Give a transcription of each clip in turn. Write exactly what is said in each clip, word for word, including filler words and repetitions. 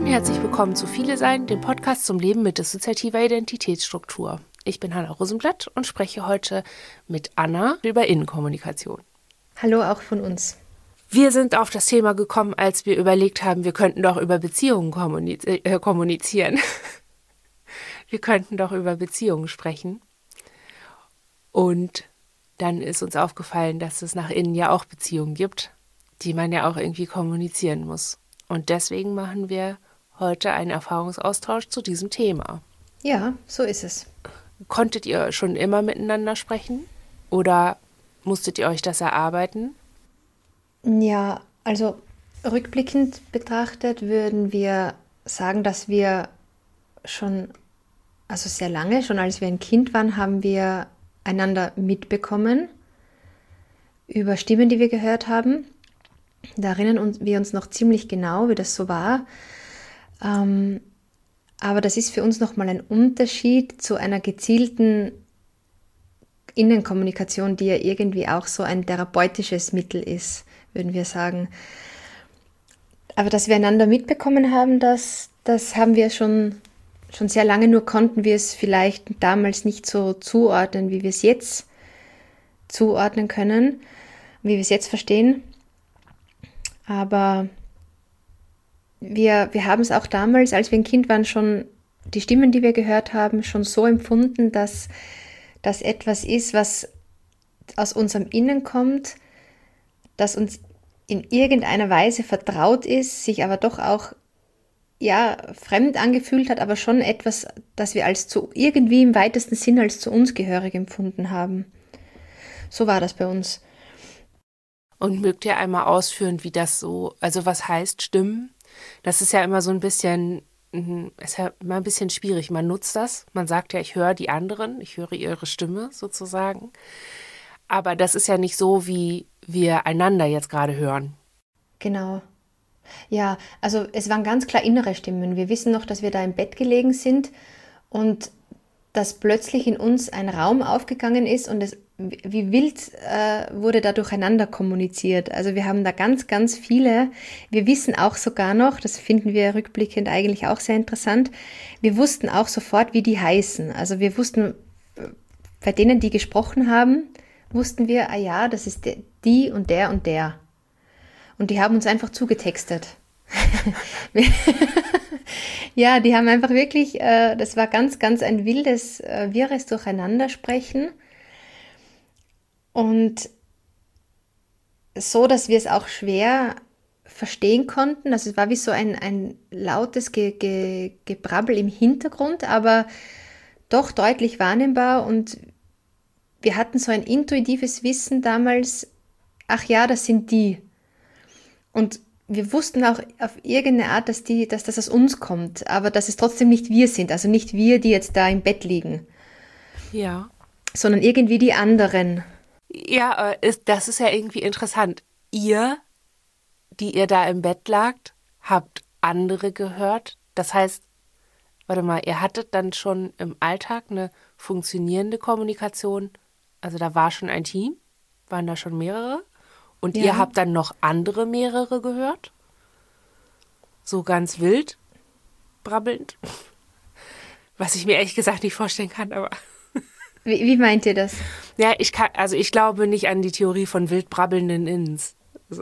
und herzlich willkommen zu Viele Sein, dem Podcast zum Leben mit dissoziativer Identitätsstruktur. Ich bin Hanna Rosenblatt und spreche heute mit Anna über Innenkommunikation. Hallo auch von uns. Wir sind auf das Thema gekommen, als wir überlegt haben, wir könnten doch über Beziehungen kommuniz- äh, kommunizieren. Wir könnten doch über Beziehungen sprechen. Und dann ist uns aufgefallen, dass es nach innen ja auch Beziehungen gibt, die man ja auch irgendwie kommunizieren muss. Und deswegen machen wir heute einen Erfahrungsaustausch zu diesem Thema. Ja, so ist es. Konntet ihr schon immer miteinander sprechen oder musstet ihr euch das erarbeiten? Ja, also rückblickend betrachtet würden wir sagen, dass wir schon, also sehr lange, schon als wir ein Kind waren, haben wir einander mitbekommen über Stimmen, die wir gehört haben. Da erinnern wir uns noch ziemlich genau, wie das so war. Ähm, aber das ist für uns nochmal ein Unterschied zu einer gezielten Innenkommunikation, die ja irgendwie auch so ein therapeutisches Mittel ist, würden wir sagen. Aber dass wir einander mitbekommen haben, das, das haben wir schon, schon sehr lange, nur konnten wir es vielleicht damals nicht so zuordnen, wie wir es jetzt zuordnen können, wie wir es jetzt verstehen. Aber wir, wir haben es auch damals, als wir ein Kind waren, schon die Stimmen, die wir gehört haben, schon so empfunden, dass das etwas ist, was aus unserem Innen kommt, das uns in irgendeiner Weise vertraut ist, sich aber doch auch ja, fremd angefühlt hat, aber schon etwas, das wir als zu irgendwie im weitesten Sinn als zu uns gehörig empfunden haben. So war das bei uns. Und mögt ihr einmal ausführen, wie das so, also was heißt Stimmen? Das ist ja immer so ein bisschen, ist ja immer ein bisschen schwierig. Man nutzt das, man sagt ja, ich höre die anderen, ich höre ihre Stimme sozusagen. Aber das ist ja nicht so, wie wir einander jetzt gerade hören. Genau. Ja, also es waren ganz klar innere Stimmen. Wir wissen noch, dass wir da im Bett gelegen sind und dass plötzlich in uns ein Raum aufgegangen ist und es wie wild äh, wurde da durcheinander kommuniziert. Also wir haben da ganz, ganz viele. Wir wissen auch sogar noch, das finden wir rückblickend eigentlich auch sehr interessant, wir wussten auch sofort, wie die heißen. Also wir wussten, bei denen, die gesprochen haben, wussten wir, ah ja, das ist die und der und der. Und die haben uns einfach zugetextet. Ja, die haben einfach wirklich, äh, das war ganz, ganz ein wildes, äh, wirres Durcheinandersprechen. Und so, dass wir es auch schwer verstehen konnten. Also es war wie so ein, ein lautes Ge- Ge- Gebrabbel im Hintergrund, aber doch deutlich wahrnehmbar. Und wir hatten so ein intuitives Wissen damals, ach ja, das sind die. Und wir wussten auch auf irgendeine Art, dass, die, dass das aus uns kommt, aber dass es trotzdem nicht wir sind. Also nicht wir, die jetzt da im Bett liegen. Ja. Sondern irgendwie die anderen. Ja, das ist ja irgendwie interessant. Ihr, die ihr da im Bett lagt, habt andere gehört. Das heißt, warte mal, ihr hattet dann schon im Alltag eine funktionierende Kommunikation. Also da war schon ein Team, waren da schon mehrere. Und Ja. Ihr habt dann noch andere mehrere gehört? So ganz wild, brabbelnd. Was ich mir ehrlich gesagt nicht vorstellen kann, aber... Wie, wie meint ihr das? Ja, ich kann, also ich glaube nicht an die Theorie von wild brabbelnden Inns. Also.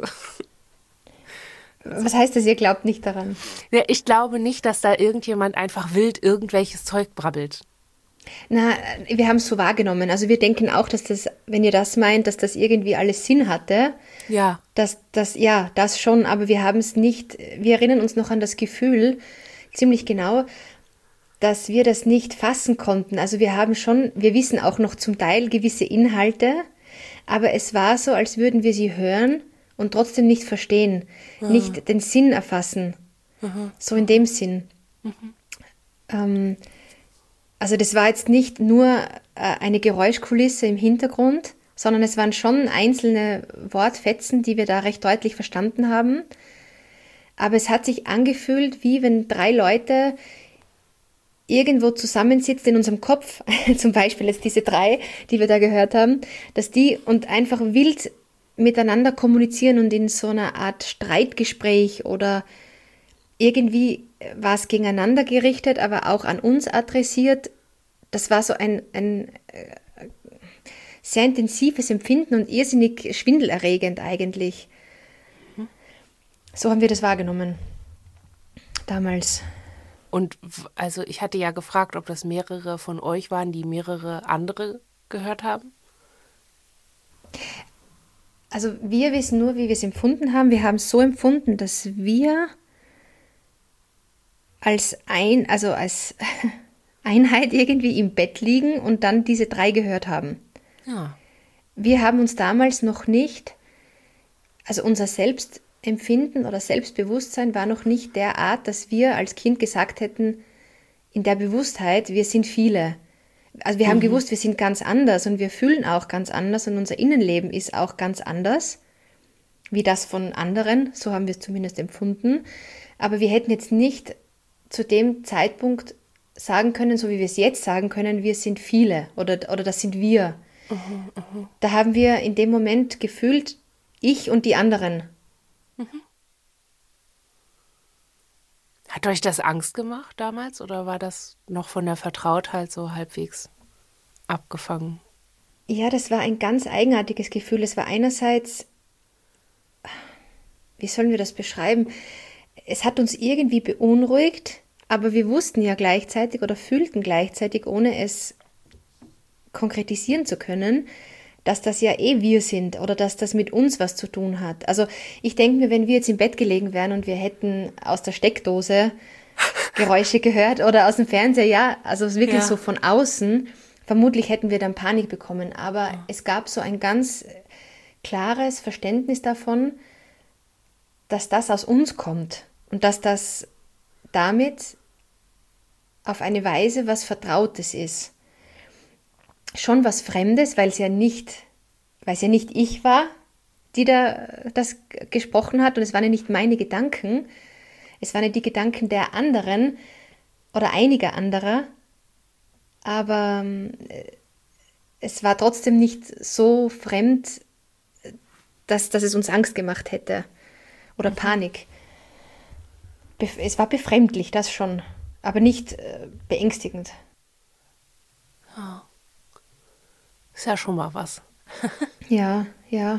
Was heißt das, ihr glaubt nicht daran? Ja, ich glaube nicht, dass da irgendjemand einfach wild irgendwelches Zeug brabbelt. Na, wir haben es so wahrgenommen. Also wir denken auch, dass das, wenn ihr das meint, dass das irgendwie alles Sinn hatte. Ja. Dass das, ja, das schon, aber wir haben es nicht, wir erinnern uns noch an das Gefühl, ziemlich genau, dass wir das nicht fassen konnten. Also wir haben schon, wir wissen auch noch zum Teil gewisse Inhalte, aber es war so, als würden wir sie hören und trotzdem nicht verstehen, mhm. nicht den Sinn erfassen. Mhm. So in dem Sinn. Mhm. Ähm, also das war jetzt nicht nur äh, eine Geräuschkulisse im Hintergrund, sondern es waren schon einzelne Wortfetzen, die wir da recht deutlich verstanden haben. Aber es hat sich angefühlt, wie wenn drei Leute irgendwo zusammensitzen in unserem Kopf, zum Beispiel jetzt diese drei, die wir da gehört haben, dass die und einfach wild miteinander kommunizieren und in so einer Art Streitgespräch oder irgendwie war es gegeneinander gerichtet, aber auch an uns adressiert. Das war so ein, ein äh, sehr intensives Empfinden und irrsinnig schwindelerregend eigentlich. So haben wir das wahrgenommen damals. Und w- also ich hatte ja gefragt, ob das mehrere von euch waren, die mehrere andere gehört haben. Also wir wissen nur, wie wir es empfunden haben. Wir haben es so empfunden, dass wir als ein, also als Einheit irgendwie im Bett liegen und dann diese drei gehört haben. Ja. Wir haben uns damals noch nicht, also unser Selbstempfinden oder Selbstbewusstsein war noch nicht der Art, dass wir als Kind gesagt hätten, in der Bewusstheit, wir sind viele. Also wir haben gewusst, wir sind ganz anders und wir fühlen auch ganz anders und unser Innenleben ist auch ganz anders, wie das von anderen, so haben wir es zumindest empfunden. Aber wir hätten jetzt nicht zu dem Zeitpunkt sagen können, so wie wir es jetzt sagen können, wir sind viele oder, oder das sind wir. Da haben wir in dem Moment gefühlt, ich und die anderen. Hat euch das Angst gemacht damals oder war das noch von der Vertrautheit so halbwegs abgefangen? Ja, das war ein ganz eigenartiges Gefühl. Es war einerseits, wie sollen wir das beschreiben? Es hat uns irgendwie beunruhigt, aber wir wussten ja gleichzeitig oder fühlten gleichzeitig, ohne es konkretisieren zu können, dass das ja eh wir sind oder dass das mit uns was zu tun hat. Also ich denke mir, wenn wir jetzt im Bett gelegen wären und wir hätten aus der Steckdose Geräusche gehört oder aus dem Fernseher, ja, also wirklich Ja. so von außen, vermutlich hätten wir dann Panik bekommen. Aber es gab so ein ganz klares Verständnis davon, dass das aus uns kommt und dass das damit auf eine Weise was Vertrautes ist. Schon was Fremdes, weil es ja nicht, weil es ja nicht ich war, die da das g- gesprochen hat und es waren ja nicht meine Gedanken, es waren ja die Gedanken der anderen oder einiger anderer, aber ähm, es war trotzdem nicht so fremd, dass, dass es uns Angst gemacht hätte oder Panik. Bef- Es war befremdlich, das schon, aber nicht äh, beängstigend. Ist ja schon mal was. Ja, ja.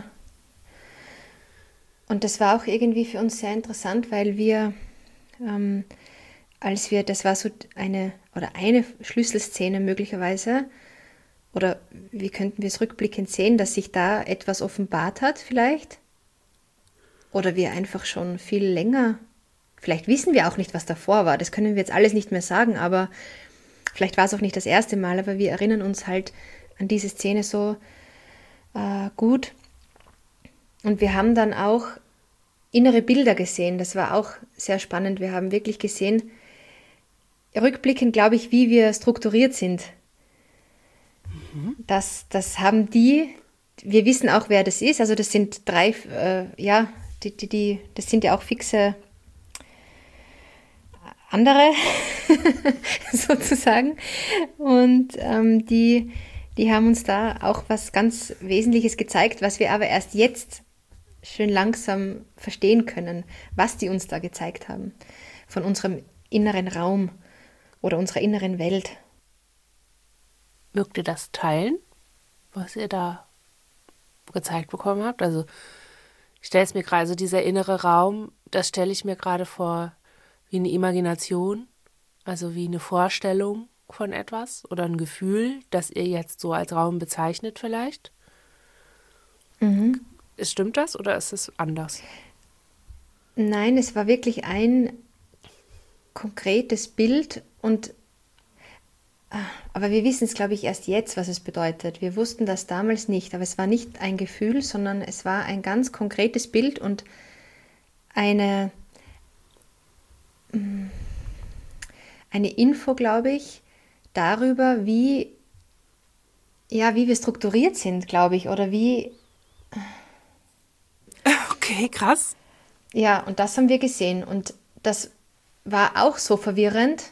Und das war auch irgendwie für uns sehr interessant, weil wir, ähm, als wir, das war so eine oder eine Schlüsselszene möglicherweise, oder wie könnten wir es rückblickend sehen, dass sich da etwas offenbart hat vielleicht? Oder wir einfach schon viel länger, vielleicht wissen wir auch nicht, was davor war, das können wir jetzt alles nicht mehr sagen, aber vielleicht war es auch nicht das erste Mal, aber wir erinnern uns halt an diese Szene so äh, gut. Und wir haben dann auch innere Bilder gesehen. Das war auch sehr spannend. Wir haben wirklich gesehen, rückblickend glaube ich, wie wir strukturiert sind. Das, das haben die, wir wissen auch, wer das ist. Also das sind drei, äh, ja, die, die, die, das sind ja auch fixe andere sozusagen. Und ähm, die, die haben uns da auch was ganz Wesentliches gezeigt, was wir aber erst jetzt schön langsam verstehen können, was die uns da gezeigt haben. Von unserem inneren Raum oder unserer inneren Welt. Mögt ihr das teilen, was ihr da gezeigt bekommen habt? Also ich stelle es mir gerade, also dieser innere Raum, das stelle ich mir gerade vor wie eine Imagination, also wie eine Vorstellung von etwas oder ein Gefühl, das ihr jetzt so als Raum bezeichnet vielleicht. Mhm. Stimmt das oder ist es anders? Nein, es war wirklich ein konkretes Bild und aber wir wissen es, glaube ich, erst jetzt, was es bedeutet. Wir wussten das damals nicht, aber es war nicht ein Gefühl, sondern es war ein ganz konkretes Bild und eine, eine Info, glaube ich, darüber, wie, ja, wie wir strukturiert sind, glaube ich, oder wie, Okay, krass. ja, und das haben wir gesehen und das war auch so verwirrend.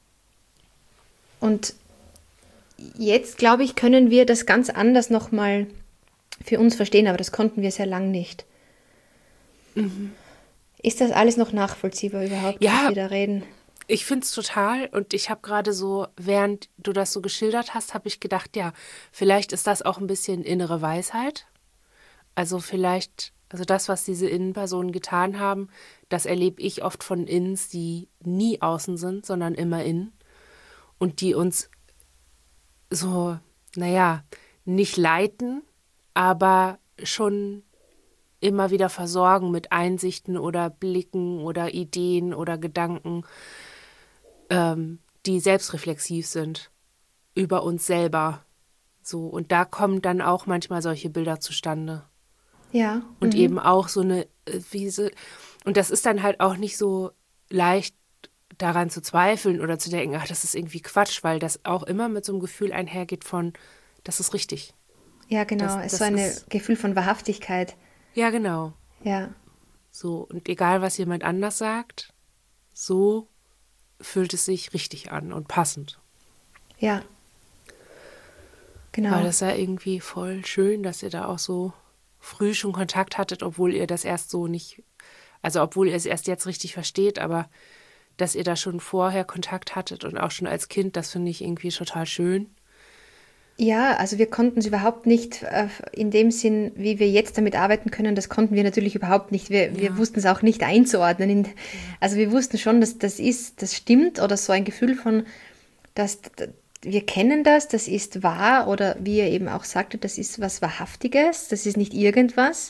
Und jetzt, glaube ich, können wir das ganz anders nochmal für uns verstehen, aber das konnten wir sehr lang nicht. Mhm. Ist das alles noch nachvollziehbar überhaupt, Ja, was wir da reden? ich finde es total und ich habe gerade so, während du das so geschildert hast, habe ich gedacht, ja, vielleicht ist das auch ein bisschen innere Weisheit. Also vielleicht, also das, was diese Innenpersonen getan haben, das erlebe ich oft von Innens, die nie außen sind, sondern immer innen und die uns so, naja, nicht leiten, aber schon immer wieder versorgen mit Einsichten oder Blicken oder Ideen oder Gedanken, ähm, die selbstreflexiv sind über uns selber. So, und da kommen dann auch manchmal solche Bilder zustande. Ja. Und Mhm. eben auch so eine, äh, wie so, und das ist dann halt auch nicht so leicht daran zu zweifeln oder zu denken, ach, das ist irgendwie Quatsch, weil das auch immer mit so einem Gefühl einhergeht von, das ist richtig. Ja, genau. Das, Es ist das so ein ist, Gefühl von Wahrhaftigkeit. ja, genau. Ja. So, und egal, was jemand anders sagt, so fühlt es sich richtig an und passend. Ja. Genau. Aber das ist ja irgendwie voll schön, dass ihr da auch so früh schon Kontakt hattet, obwohl ihr das erst so nicht, also obwohl ihr es erst jetzt richtig versteht, aber dass ihr da schon vorher Kontakt hattet und auch schon als Kind, das finde ich irgendwie total schön. Ja, also wir konnten es überhaupt nicht äh, in dem Sinn, wie wir jetzt damit arbeiten können, das konnten wir natürlich überhaupt nicht. Wir, Ja. wir wussten es auch nicht einzuordnen. In, also wir wussten schon, dass das ist, das stimmt oder so ein Gefühl von, dass d- wir kennen das, das ist wahr oder wie ihr eben auch sagte, das ist was Wahrhaftiges, das ist nicht irgendwas.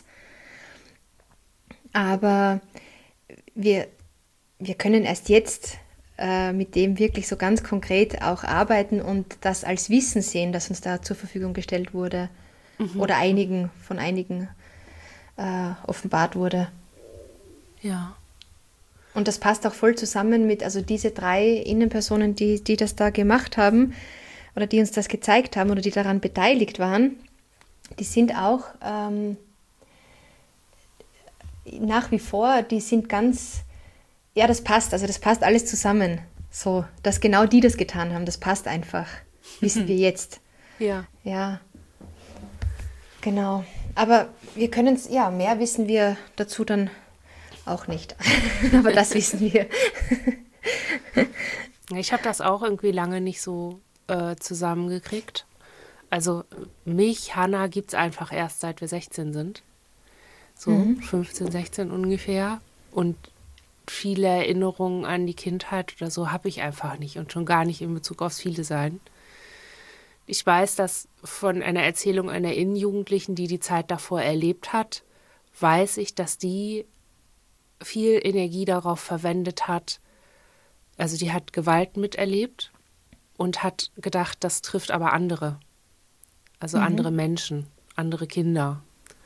Aber wir, wir können erst jetzt äh, mit dem wirklich so ganz konkret auch arbeiten und das als Wissen sehen, das uns da zur Verfügung gestellt wurde oder einigen von einigen äh, offenbart wurde. Ja. Und das passt auch voll zusammen mit, also diese drei Innenpersonen, die, die das da gemacht haben oder die uns das gezeigt haben oder die daran beteiligt waren, die sind auch ähm, nach wie vor, die sind ganz, ja, das passt, also das passt alles zusammen. So, dass genau die das getan haben, das passt einfach, wissen wir jetzt. Ja. Ja, genau. Aber wir können es, ja, mehr wissen wir dazu dann auch nicht. Aber das wissen wir. Ich habe das auch irgendwie lange nicht so äh, zusammengekriegt. Also mich, Hannah, gibt es einfach erst seit wir sechzehn sind. So Mhm. fünfzehn, sechzehn ungefähr. Und viele Erinnerungen an die Kindheit oder so habe ich einfach nicht und schon gar nicht in Bezug aufs Viele sein. Ich weiß, dass von einer Erzählung einer Innenjugendlichen, die die Zeit davor erlebt hat, weiß ich, dass die viel Energie darauf verwendet hat. Also die hat Gewalt miterlebt und hat gedacht, das trifft aber andere. Also andere Menschen, andere Kinder.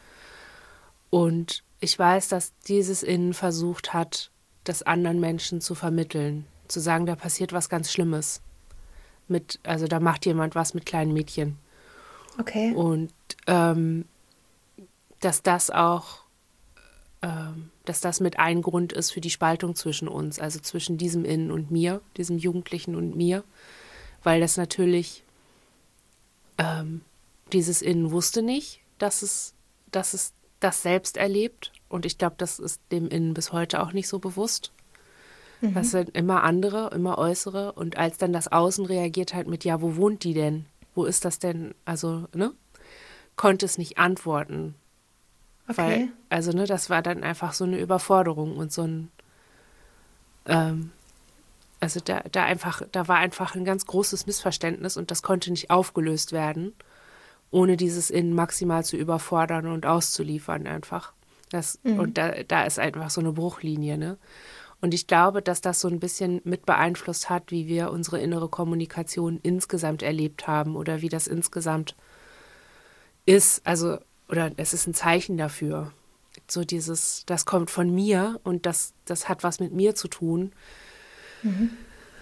Und ich weiß, dass dieses Innen versucht hat, das anderen Menschen zu vermitteln. Zu sagen, da passiert was ganz Schlimmes. Mit, also da macht jemand was mit kleinen Mädchen. Okay. Und ähm, dass das auch, ähm, dass das mit ein Grund ist für die Spaltung zwischen uns, also zwischen diesem Innen und mir, diesem Jugendlichen und mir, weil das natürlich, ähm, dieses Innen wusste nicht, dass es, dass es das selbst erlebt und ich glaube, das ist dem Innen bis heute auch nicht so bewusst. Mhm. Das sind immer andere, immer äußere und als dann das Außen reagiert halt mit, ja, wo wohnt die denn? Wo ist das denn? Also, ne? Konnte es nicht antworten. Okay. Weil, also, ne, das war dann einfach so eine Überforderung und so ein, ähm, also da, da einfach, da war einfach ein ganz großes Missverständnis und das konnte nicht aufgelöst werden, ohne dieses Innen maximal zu überfordern und auszuliefern einfach. Das, Mhm. Und da, da ist einfach so eine Bruchlinie, ne? Und ich glaube, dass das so ein bisschen mit beeinflusst hat, wie wir unsere innere Kommunikation insgesamt erlebt haben oder wie das insgesamt ist. Also, oder es ist ein Zeichen dafür. So dieses, das kommt von mir und das, das hat was mit mir zu tun. Mhm.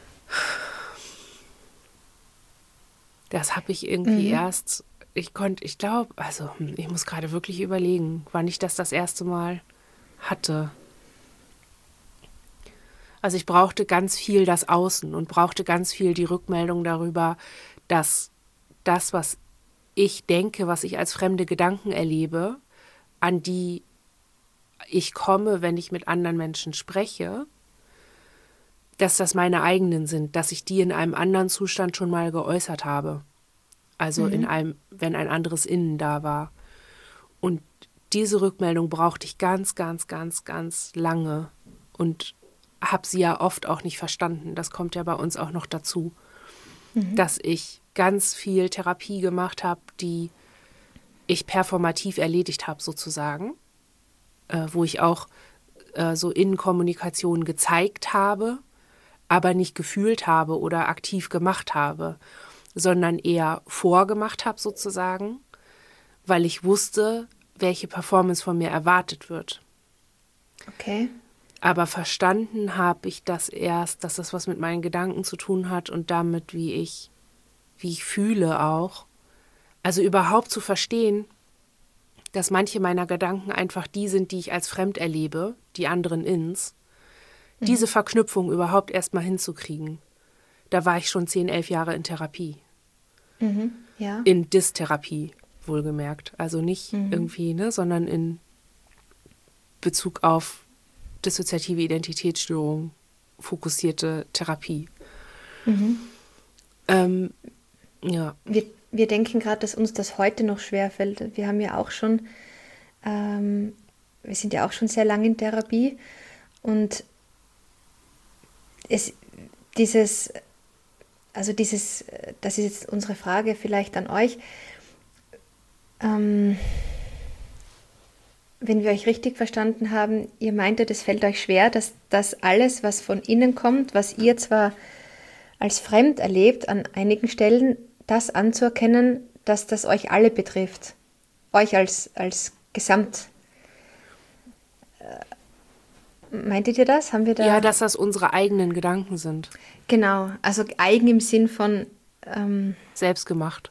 Das habe ich irgendwie Mhm. erst, ich konnte, ich glaube, also hm, ich muss gerade wirklich überlegen, wann ich das das erste Mal hatte. Also ich brauchte ganz viel das Außen und brauchte ganz viel die Rückmeldung darüber, dass das, was ich denke, was ich als fremde Gedanken erlebe, an die ich komme, wenn ich mit anderen Menschen spreche, dass das meine eigenen sind, dass ich die in einem anderen Zustand schon mal geäußert habe. Also mhm. in einem, wenn ein anderes Innen da war. Und diese Rückmeldung brauchte ich ganz, ganz, ganz, ganz lange und habe sie ja oft auch nicht verstanden. Das kommt ja bei uns auch noch dazu, mhm. dass ich ganz viel Therapie gemacht habe, die ich performativ erledigt habe sozusagen, äh, wo ich auch äh, so Innenkommunikation gezeigt habe, aber nicht gefühlt habe oder aktiv gemacht habe, sondern eher vorgemacht habe sozusagen, weil ich wusste, welche Performance von mir erwartet wird. Okay. Aber verstanden habe ich das erst, dass das was mit meinen Gedanken zu tun hat und damit, wie ich, wie ich fühle auch. Also überhaupt zu verstehen, dass manche meiner Gedanken einfach die sind, die ich als fremd erlebe, die anderen ins. Mhm. Diese Verknüpfung überhaupt erst mal hinzukriegen. Da war ich schon zehn, elf Jahre in Therapie. Mhm. Ja. In Dystherapie, wohlgemerkt. Also nicht mhm. irgendwie, ne, sondern in Bezug auf dissoziative Identitätsstörung, fokussierte Therapie. Mhm. Ähm, ja. Wir, wir denken gerade, dass uns das heute noch schwerfällt. Wir haben ja auch schon, ähm, wir sind ja auch schon sehr lange in Therapie und es, dieses, also dieses, das ist jetzt unsere Frage vielleicht an euch, ähm, wenn wir euch richtig verstanden haben, ihr meintet, es fällt euch schwer, dass das alles, was von innen kommt, was ihr zwar als fremd erlebt, an einigen Stellen das anzuerkennen, dass das euch alle betrifft. Euch als, als Gesamt. Meintet ihr das? Haben wir da? Ja, dass das unsere eigenen Gedanken sind. Genau, also eigen im Sinn von ähm, selbstgemacht.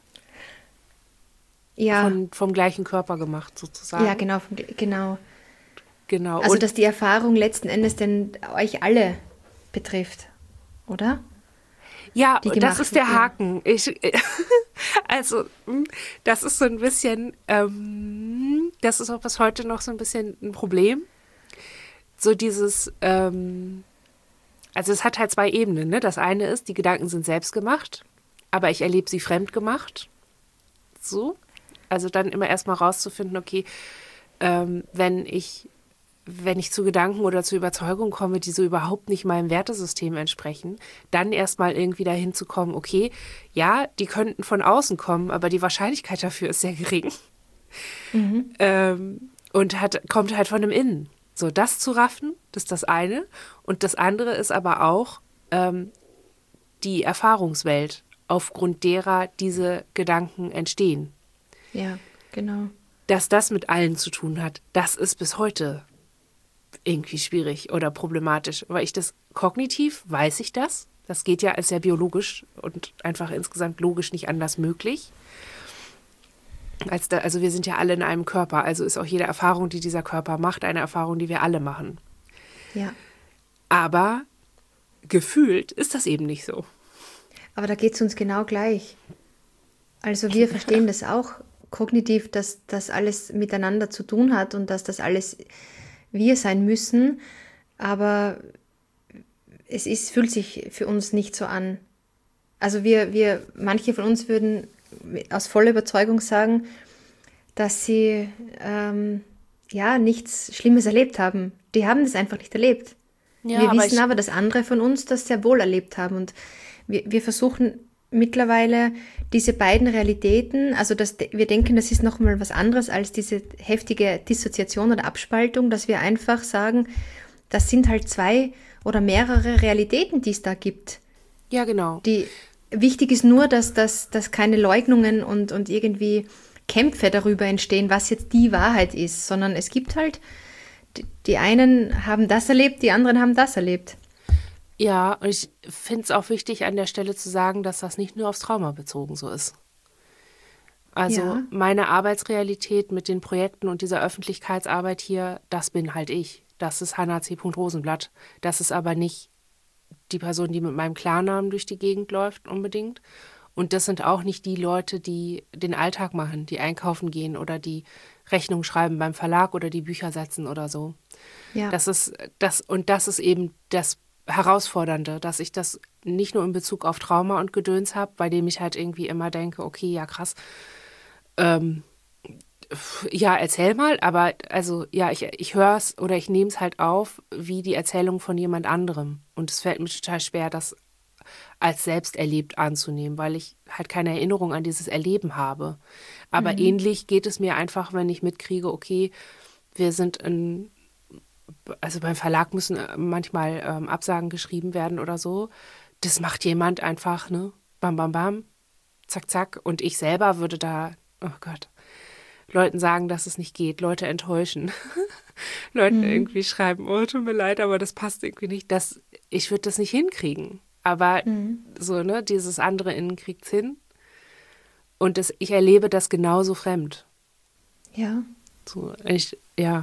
Ja. Von, vom gleichen Körper gemacht, sozusagen. Ja, genau, vom, genau. Genau. Also, und dass die Erfahrung letzten Endes denn euch alle betrifft, oder? Ja, das ist der Haken. Ich, also, das ist so ein bisschen, ähm, das ist auch bis heute noch so ein bisschen ein Problem. So dieses, ähm, also es hat halt zwei Ebenen, ne? Das eine ist, die Gedanken sind selbst gemacht, aber ich erlebe sie fremd gemacht. So. Also dann immer erstmal rauszufinden, okay, ähm, wenn ich, wenn ich zu Gedanken oder zu Überzeugungen komme, die so überhaupt nicht meinem Wertesystem entsprechen, dann erstmal irgendwie dahin zu kommen, okay, ja, die könnten von außen kommen, aber die Wahrscheinlichkeit dafür ist sehr gering. Mhm. Ähm, und hat, kommt halt von dem Innen. So, das zu raffen, das ist das eine. Und das andere ist aber auch ähm, die Erfahrungswelt, aufgrund derer diese Gedanken entstehen. Ja, genau. Dass das mit allen zu tun hat, das ist bis heute irgendwie schwierig oder problematisch. Weil ich das kognitiv, weiß ich das. Das geht ja, ist ja biologisch und einfach insgesamt logisch nicht anders möglich. Als da, also wir sind ja alle in einem Körper, also ist auch jede Erfahrung, die dieser Körper macht, eine Erfahrung, die wir alle machen. Ja. Aber gefühlt ist das eben nicht so. Aber da geht es uns genau gleich. Also wir verstehen das auch kognitiv, dass das alles miteinander zu tun hat und dass das alles wir sein müssen, aber es ist, fühlt sich für uns nicht so an. Also wir, wir, manche von uns würden aus voller Überzeugung sagen, dass sie ähm, ja nichts Schlimmes erlebt haben. Die haben das einfach nicht erlebt. Ja, wir aber wissen aber, dass andere von uns das sehr wohl erlebt haben und wir, wir versuchen mittlerweile diese beiden Realitäten, also dass wir denken, das ist nochmal was anderes als diese heftige Dissoziation oder Abspaltung, dass wir einfach sagen, das sind halt zwei oder mehrere Realitäten, die es da gibt. Ja, genau. Die, wichtig ist nur, dass, dass, dass keine Leugnungen und, und irgendwie Kämpfe darüber entstehen, was jetzt die Wahrheit ist, sondern es gibt halt, die, die einen haben das erlebt, die anderen haben das erlebt. Ja, und ich finde es auch wichtig, an der Stelle zu sagen, dass das nicht nur aufs Trauma bezogen so ist. Also ja. Meine Arbeitsrealität mit den Projekten und dieser Öffentlichkeitsarbeit hier, das bin halt ich. Das ist Hannah C. Rosenblatt. Das ist aber nicht die Person, die mit meinem Klarnamen durch die Gegend läuft unbedingt. Und das sind auch nicht die Leute, die den Alltag machen, die einkaufen gehen oder die Rechnung schreiben beim Verlag oder die Bücher setzen oder so. Ja. Das ist das, und das ist eben das Herausfordernde, dass ich das nicht nur in Bezug auf Trauma und Gedöns habe, bei dem ich halt irgendwie immer denke, okay, ja krass, ähm, ja, erzähl mal, aber also ja, ich, ich höre es oder ich nehme es halt auf, wie die Erzählung von jemand anderem. Und es fällt mir total schwer, das als selbst erlebt anzunehmen, weil ich halt keine Erinnerung an dieses Erleben habe. Aber Mhm. ähnlich geht es mir einfach, wenn ich mitkriege, okay, wir sind in, also beim Verlag müssen manchmal ähm, Absagen geschrieben werden oder so. Das macht jemand einfach, ne? Bam, bam, bam, zack, zack. Und ich selber würde da, oh Gott, Leuten sagen, dass es nicht geht, Leute enttäuschen. Leuten Mhm. irgendwie schreiben, oh, tut mir leid, aber das passt irgendwie nicht. Das, ich würde das nicht hinkriegen. Aber Mhm. so, ne, dieses andere innen kriegt's hin. Und das, ich erlebe das genauso fremd. Ja. So, ich, ja.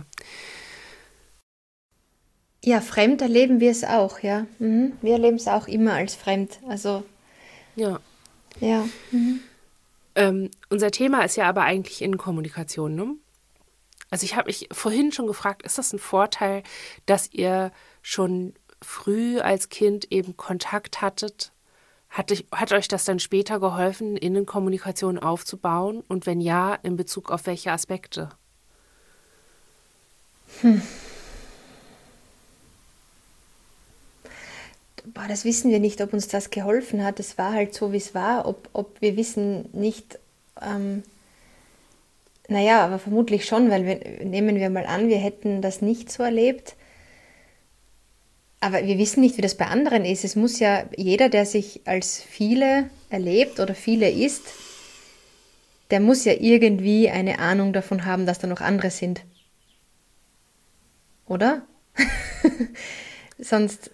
Ja, fremd erleben wir es auch, ja. Mhm. Wir erleben es auch immer als fremd. Also, Ja. ja. Mhm. Ähm, unser Thema ist ja aber eigentlich Innenkommunikation, ne? Also ich habe mich vorhin schon gefragt, ist das ein Vorteil, dass ihr schon früh als Kind eben Kontakt hattet? Hat, ich, hat euch das dann später geholfen, Innenkommunikation aufzubauen? Und wenn ja, in Bezug auf welche Aspekte? Boah, das wissen wir nicht, ob uns das geholfen hat. Es war halt so, wie es war. Ob, ob wir wissen nicht, ähm, naja, aber vermutlich schon, weil wir, nehmen wir mal an, wir hätten das nicht so erlebt. Aber wir wissen nicht, wie das bei anderen ist. Es muss ja jeder, der sich als viele erlebt oder viele ist, der muss ja irgendwie eine Ahnung davon haben, dass da noch andere sind. Oder? Sonst,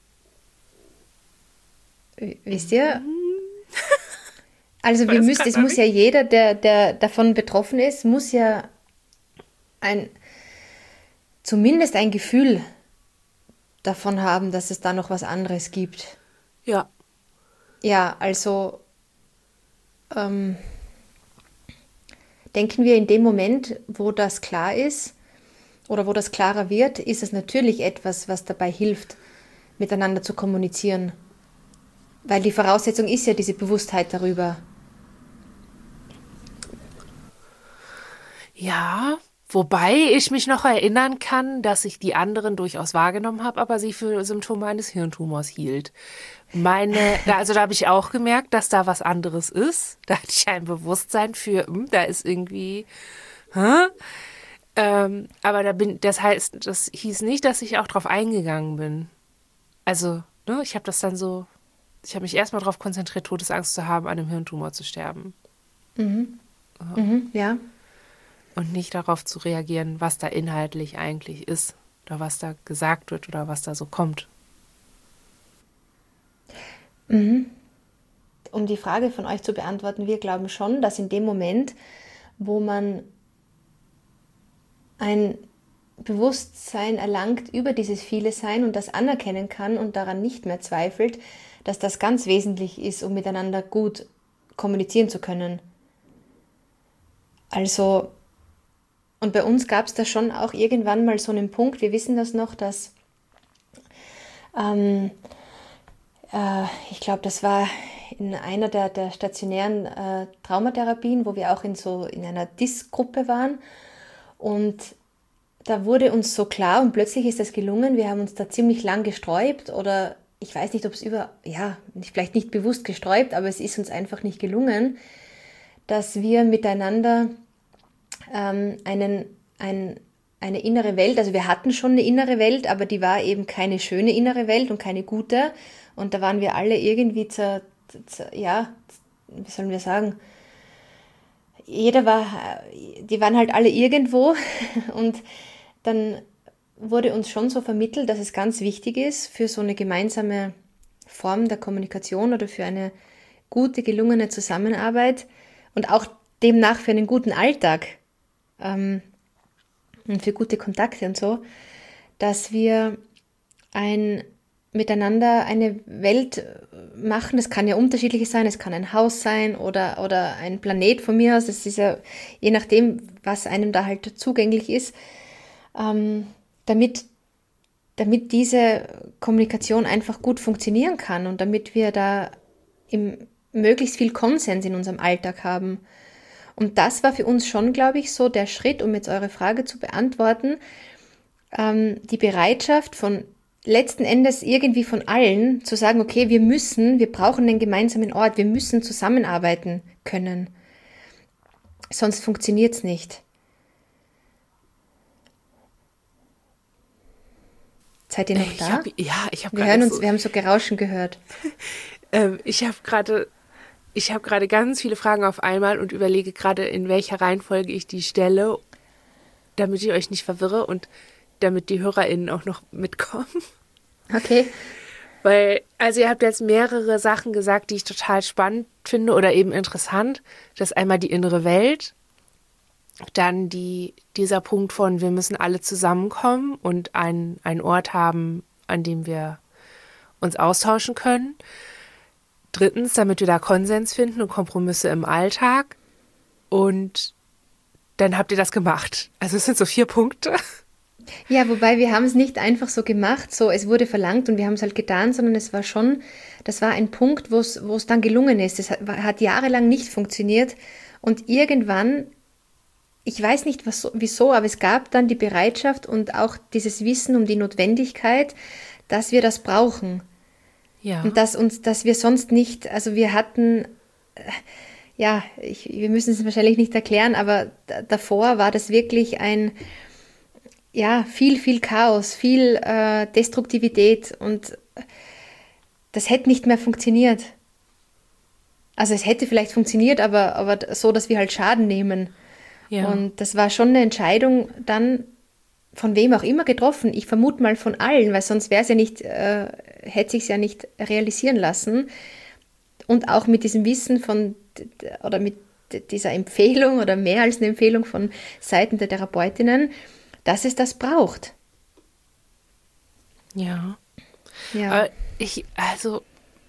w- wisst ihr, also Ich wir weiß müssen, gerade es noch muss ja nicht. jeder, der, der davon betroffen ist, muss ja ein, zumindest ein Gefühl davon haben, dass es da noch was anderes gibt. Ja, Ja, also ähm, denken wir in dem Moment, wo das klar ist oder wo das klarer wird, ist es natürlich etwas, was dabei hilft, miteinander zu kommunizieren. Weil die Voraussetzung ist ja diese Bewusstheit darüber. ja. Wobei ich mich noch erinnern kann, dass ich die anderen durchaus wahrgenommen habe, aber sie für Symptome eines Hirntumors hielt. Meine, da, also da habe ich auch gemerkt, dass da was anderes ist. Da hatte ich ein Bewusstsein für, hm, da ist irgendwie, hä? Ähm, aber da bin, das heißt, das hieß nicht, dass ich auch drauf eingegangen bin. Also, ne, ich habe das dann so, ich habe mich erstmal darauf konzentriert, Todesangst zu haben, an einem Hirntumor zu sterben. Mhm. Mhm, ja. Und nicht darauf zu reagieren, was da inhaltlich eigentlich ist. Oder was da gesagt wird oder was da so kommt. Mhm. Um die Frage von euch zu beantworten, wir glauben schon, dass in dem Moment, wo man ein Bewusstsein erlangt über dieses viele Sein und das anerkennen kann und daran nicht mehr zweifelt, dass das ganz wesentlich ist, um miteinander gut kommunizieren zu können. Also, und bei uns gab es da schon auch irgendwann mal so einen Punkt, wir wissen das noch, dass, ähm, äh, ich glaube, das war in einer der, der stationären äh, Traumatherapien, wo wir auch in so in einer D I S-Gruppe waren. Und da wurde uns so klar und plötzlich ist das gelungen. Wir haben uns da ziemlich lang gesträubt oder ich weiß nicht, ob es über, ja, vielleicht nicht bewusst gesträubt, aber es ist uns einfach nicht gelungen, dass wir miteinander ähm, einen, ein, eine innere Welt, also wir hatten schon eine innere Welt, aber die war eben keine schöne innere Welt und keine gute. Und da waren wir alle irgendwie, zer, zer, ja, wie sollen wir sagen, jeder war, die waren halt alle irgendwo und dann wurde uns schon so vermittelt, dass es ganz wichtig ist für so eine gemeinsame Form der Kommunikation oder für eine gute, gelungene Zusammenarbeit und auch demnach für einen guten Alltag ähm, und für gute Kontakte und so, dass wir ein miteinander eine Welt machen. Das kann ja unterschiedlich sein. Es kann ein Haus sein oder, oder ein Planet von mir aus. Es ist ja je nachdem, was einem da halt zugänglich ist, ähm, damit, damit diese Kommunikation einfach gut funktionieren kann und damit wir da im, möglichst viel Konsens in unserem Alltag haben. Und das war für uns schon, glaube ich, so der Schritt, um jetzt eure Frage zu beantworten, ähm, die Bereitschaft von letzten Endes irgendwie von allen zu sagen, okay, wir müssen, wir brauchen einen gemeinsamen Ort, wir müssen zusammenarbeiten können. Sonst funktioniert es nicht. Seid ihr noch Ich da? hab, ja, ich habe wir hören uns, so, wir haben so Gerauschen gehört. ähm, ich habe gerade ich habe gerade ganz viele Fragen auf einmal und überlege gerade, in welcher Reihenfolge ich die stelle, damit ich euch nicht verwirre und damit die HörerInnen auch noch mitkommen. Okay. Weil, also ihr habt jetzt mehrere Sachen gesagt, die ich total spannend finde oder eben interessant. Das ist einmal die innere Welt, dann die, dieser Punkt von, wir müssen alle zusammenkommen und einen, einen Ort haben, an dem wir uns austauschen können. Drittens, damit wir da Konsens finden und Kompromisse im Alltag. Und dann habt ihr das gemacht. Also es sind so vier Punkte. Ja, wobei wir haben es nicht einfach so gemacht, so es wurde verlangt und wir haben es halt getan, sondern es war schon, das war ein Punkt, wo es wo es dann gelungen ist. Es hat, hat jahrelang nicht funktioniert und irgendwann, ich weiß nicht was, wieso, aber es gab dann die Bereitschaft und auch dieses Wissen um die Notwendigkeit, dass wir das brauchen. Ja. Und dass uns, dass wir sonst nicht, also wir hatten, äh, ja, ich, wir müssen es wahrscheinlich nicht erklären, aber d- davor war das wirklich ein, ja, viel, viel Chaos, viel äh, Destruktivität und das hätte nicht mehr funktioniert. Also es hätte vielleicht funktioniert, aber, aber so, dass wir halt Schaden nehmen. Ja. Und das war schon eine Entscheidung dann von wem auch immer getroffen. Ich vermute mal von allen, weil sonst wäre es ja nicht, äh, hätte sich es ja nicht realisieren lassen. Und auch mit diesem Wissen von oder mit dieser Empfehlung oder mehr als eine Empfehlung von Seiten der Therapeutinnen, dass es das braucht. Ja. Ja. Äh, ich, also,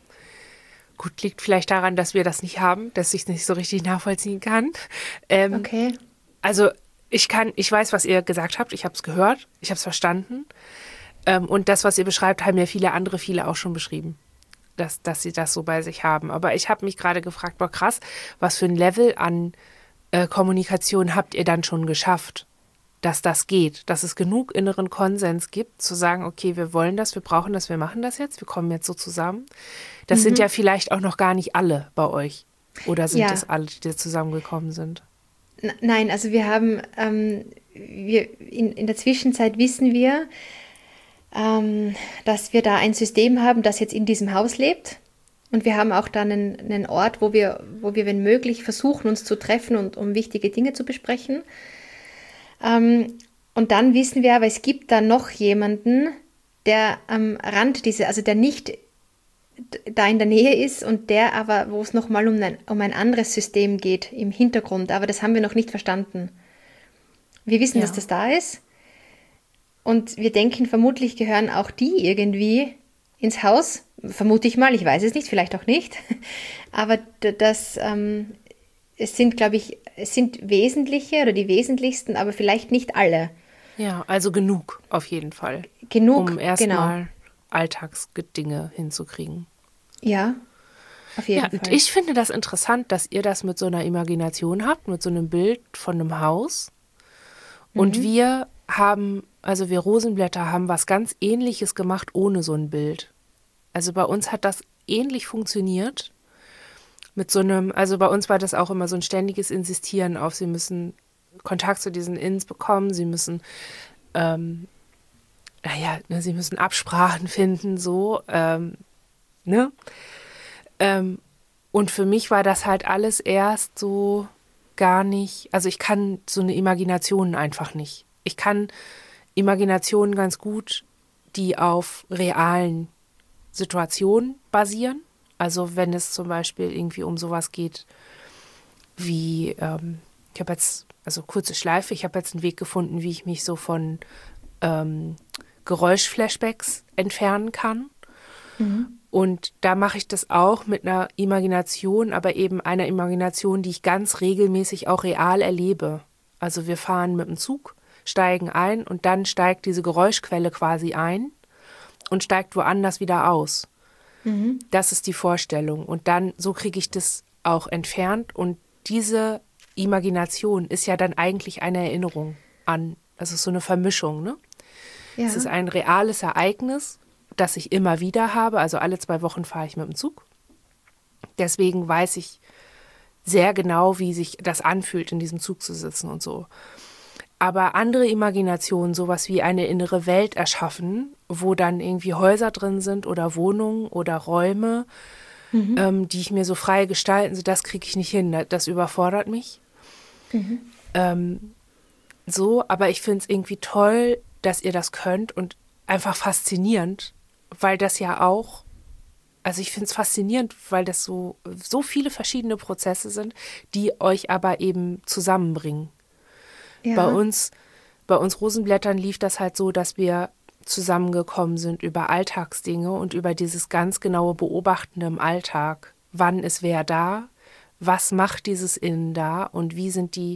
gut, liegt vielleicht daran, dass wir das nicht haben, dass ich es nicht so richtig nachvollziehen kann. Ähm, Okay. Also, ich kann, ich weiß, was ihr gesagt habt, ich habe es gehört, ich habe es verstanden. Ähm, und das, was ihr beschreibt, haben ja viele andere, viele auch schon beschrieben, dass, dass sie das so bei sich haben. Aber ich habe mich gerade gefragt, boah, krass, was für ein Level an äh, Kommunikation habt ihr dann schon geschafft? Dass das geht, dass es genug inneren Konsens gibt, zu sagen, okay, wir wollen das, wir brauchen das, wir machen das jetzt, wir kommen jetzt so zusammen. Das Mhm. sind ja vielleicht auch noch gar nicht alle bei euch. Oder sind Ja. es alle, die da zusammengekommen sind? N- Nein, also wir haben, ähm, wir, in, in der Zwischenzeit wissen wir, ähm, dass wir da ein System haben, das jetzt in diesem Haus lebt. Und wir haben auch da einen, einen Ort, wo wir, wo wir, wenn möglich, versuchen, uns zu treffen und um wichtige Dinge zu besprechen. Ähm, und dann wissen wir aber, es gibt da noch jemanden, der am Rand dieser, also der nicht d- da in der Nähe ist und der aber, wo es nochmal um ein, um ein anderes System geht im Hintergrund. Aber das haben wir noch nicht verstanden. Wir wissen, Ja. dass das da ist. Und wir denken, vermutlich gehören auch die irgendwie ins Haus. Vermute ich mal, ich weiß es nicht, vielleicht auch nicht. Aber d- das, ähm, es sind, glaube ich, es sind wesentliche oder die wesentlichsten, aber vielleicht nicht alle. Ja, also genug auf jeden Fall, Genug, um genau. erstmal Alltagsdinge hinzukriegen. Ja, auf jeden Ja, und Fall. ich finde das interessant, dass ihr das mit so einer Imagination habt, mit so einem Bild von einem Haus. Und Mhm. wir haben, also wir Rosenblätter haben was ganz Ähnliches gemacht ohne so ein Bild. Also bei uns hat das ähnlich funktioniert. Mit so einem, also bei uns war das auch immer so ein ständiges Insistieren auf, sie müssen Kontakt zu diesen Ins bekommen, sie müssen, ähm, naja, ne, sie müssen Absprachen finden, so, ähm, ne? Ähm, und für mich war das halt alles erst so gar nicht, also ich kann so eine Imagination einfach nicht. Ich kann Imaginationen ganz gut, die auf realen Situationen basieren. Also wenn es zum Beispiel irgendwie um sowas geht wie, ähm, ich habe jetzt, also kurze Schleife, ich habe jetzt einen Weg gefunden, wie ich mich so von ähm, Geräuschflashbacks entfernen kann. Mhm. Und da mache ich das auch mit einer Imagination, aber eben einer Imagination, die ich ganz regelmäßig auch real erlebe. Also wir fahren mit dem Zug, steigen ein und dann steigt diese Geräuschquelle quasi ein und steigt woanders wieder aus. Mhm. Das ist die Vorstellung. Und dann, so kriege ich das auch entfernt. Und diese Imagination ist ja dann eigentlich eine Erinnerung an, das ist so eine Vermischung, ne? Ja. Es ist ein reales Ereignis, das ich immer wieder habe. Also alle zwei Wochen fahre ich mit dem Zug. Deswegen weiß ich sehr genau, wie sich das anfühlt, in diesem Zug zu sitzen und so. Aber andere Imaginationen, sowas wie eine innere Welt erschaffen, wo dann irgendwie Häuser drin sind oder Wohnungen oder Räume, Mhm. ähm, die ich mir so frei gestalten, so das kriege ich nicht hin. Das überfordert mich. Mhm. Ähm, so, aber ich finde es irgendwie toll, dass ihr das könnt und einfach faszinierend, weil das ja auch, also ich finde es faszinierend, weil das so, so viele verschiedene Prozesse sind, die euch aber eben zusammenbringen. Ja. Bei uns, bei uns Rosenblättern lief das halt so, dass wir zusammengekommen sind über Alltagsdinge und über dieses ganz genaue Beobachten im Alltag. Wann ist wer da? Was macht dieses Innen da? Und wie sind die,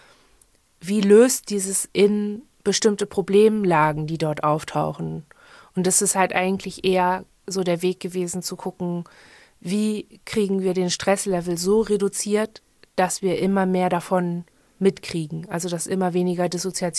wie löst dieses Innen bestimmte Problemlagen, die dort auftauchen? Und das ist halt eigentlich eher so der Weg gewesen, zu gucken, wie kriegen wir den Stresslevel so reduziert, dass wir immer mehr davon mitkriegen. Also dass immer weniger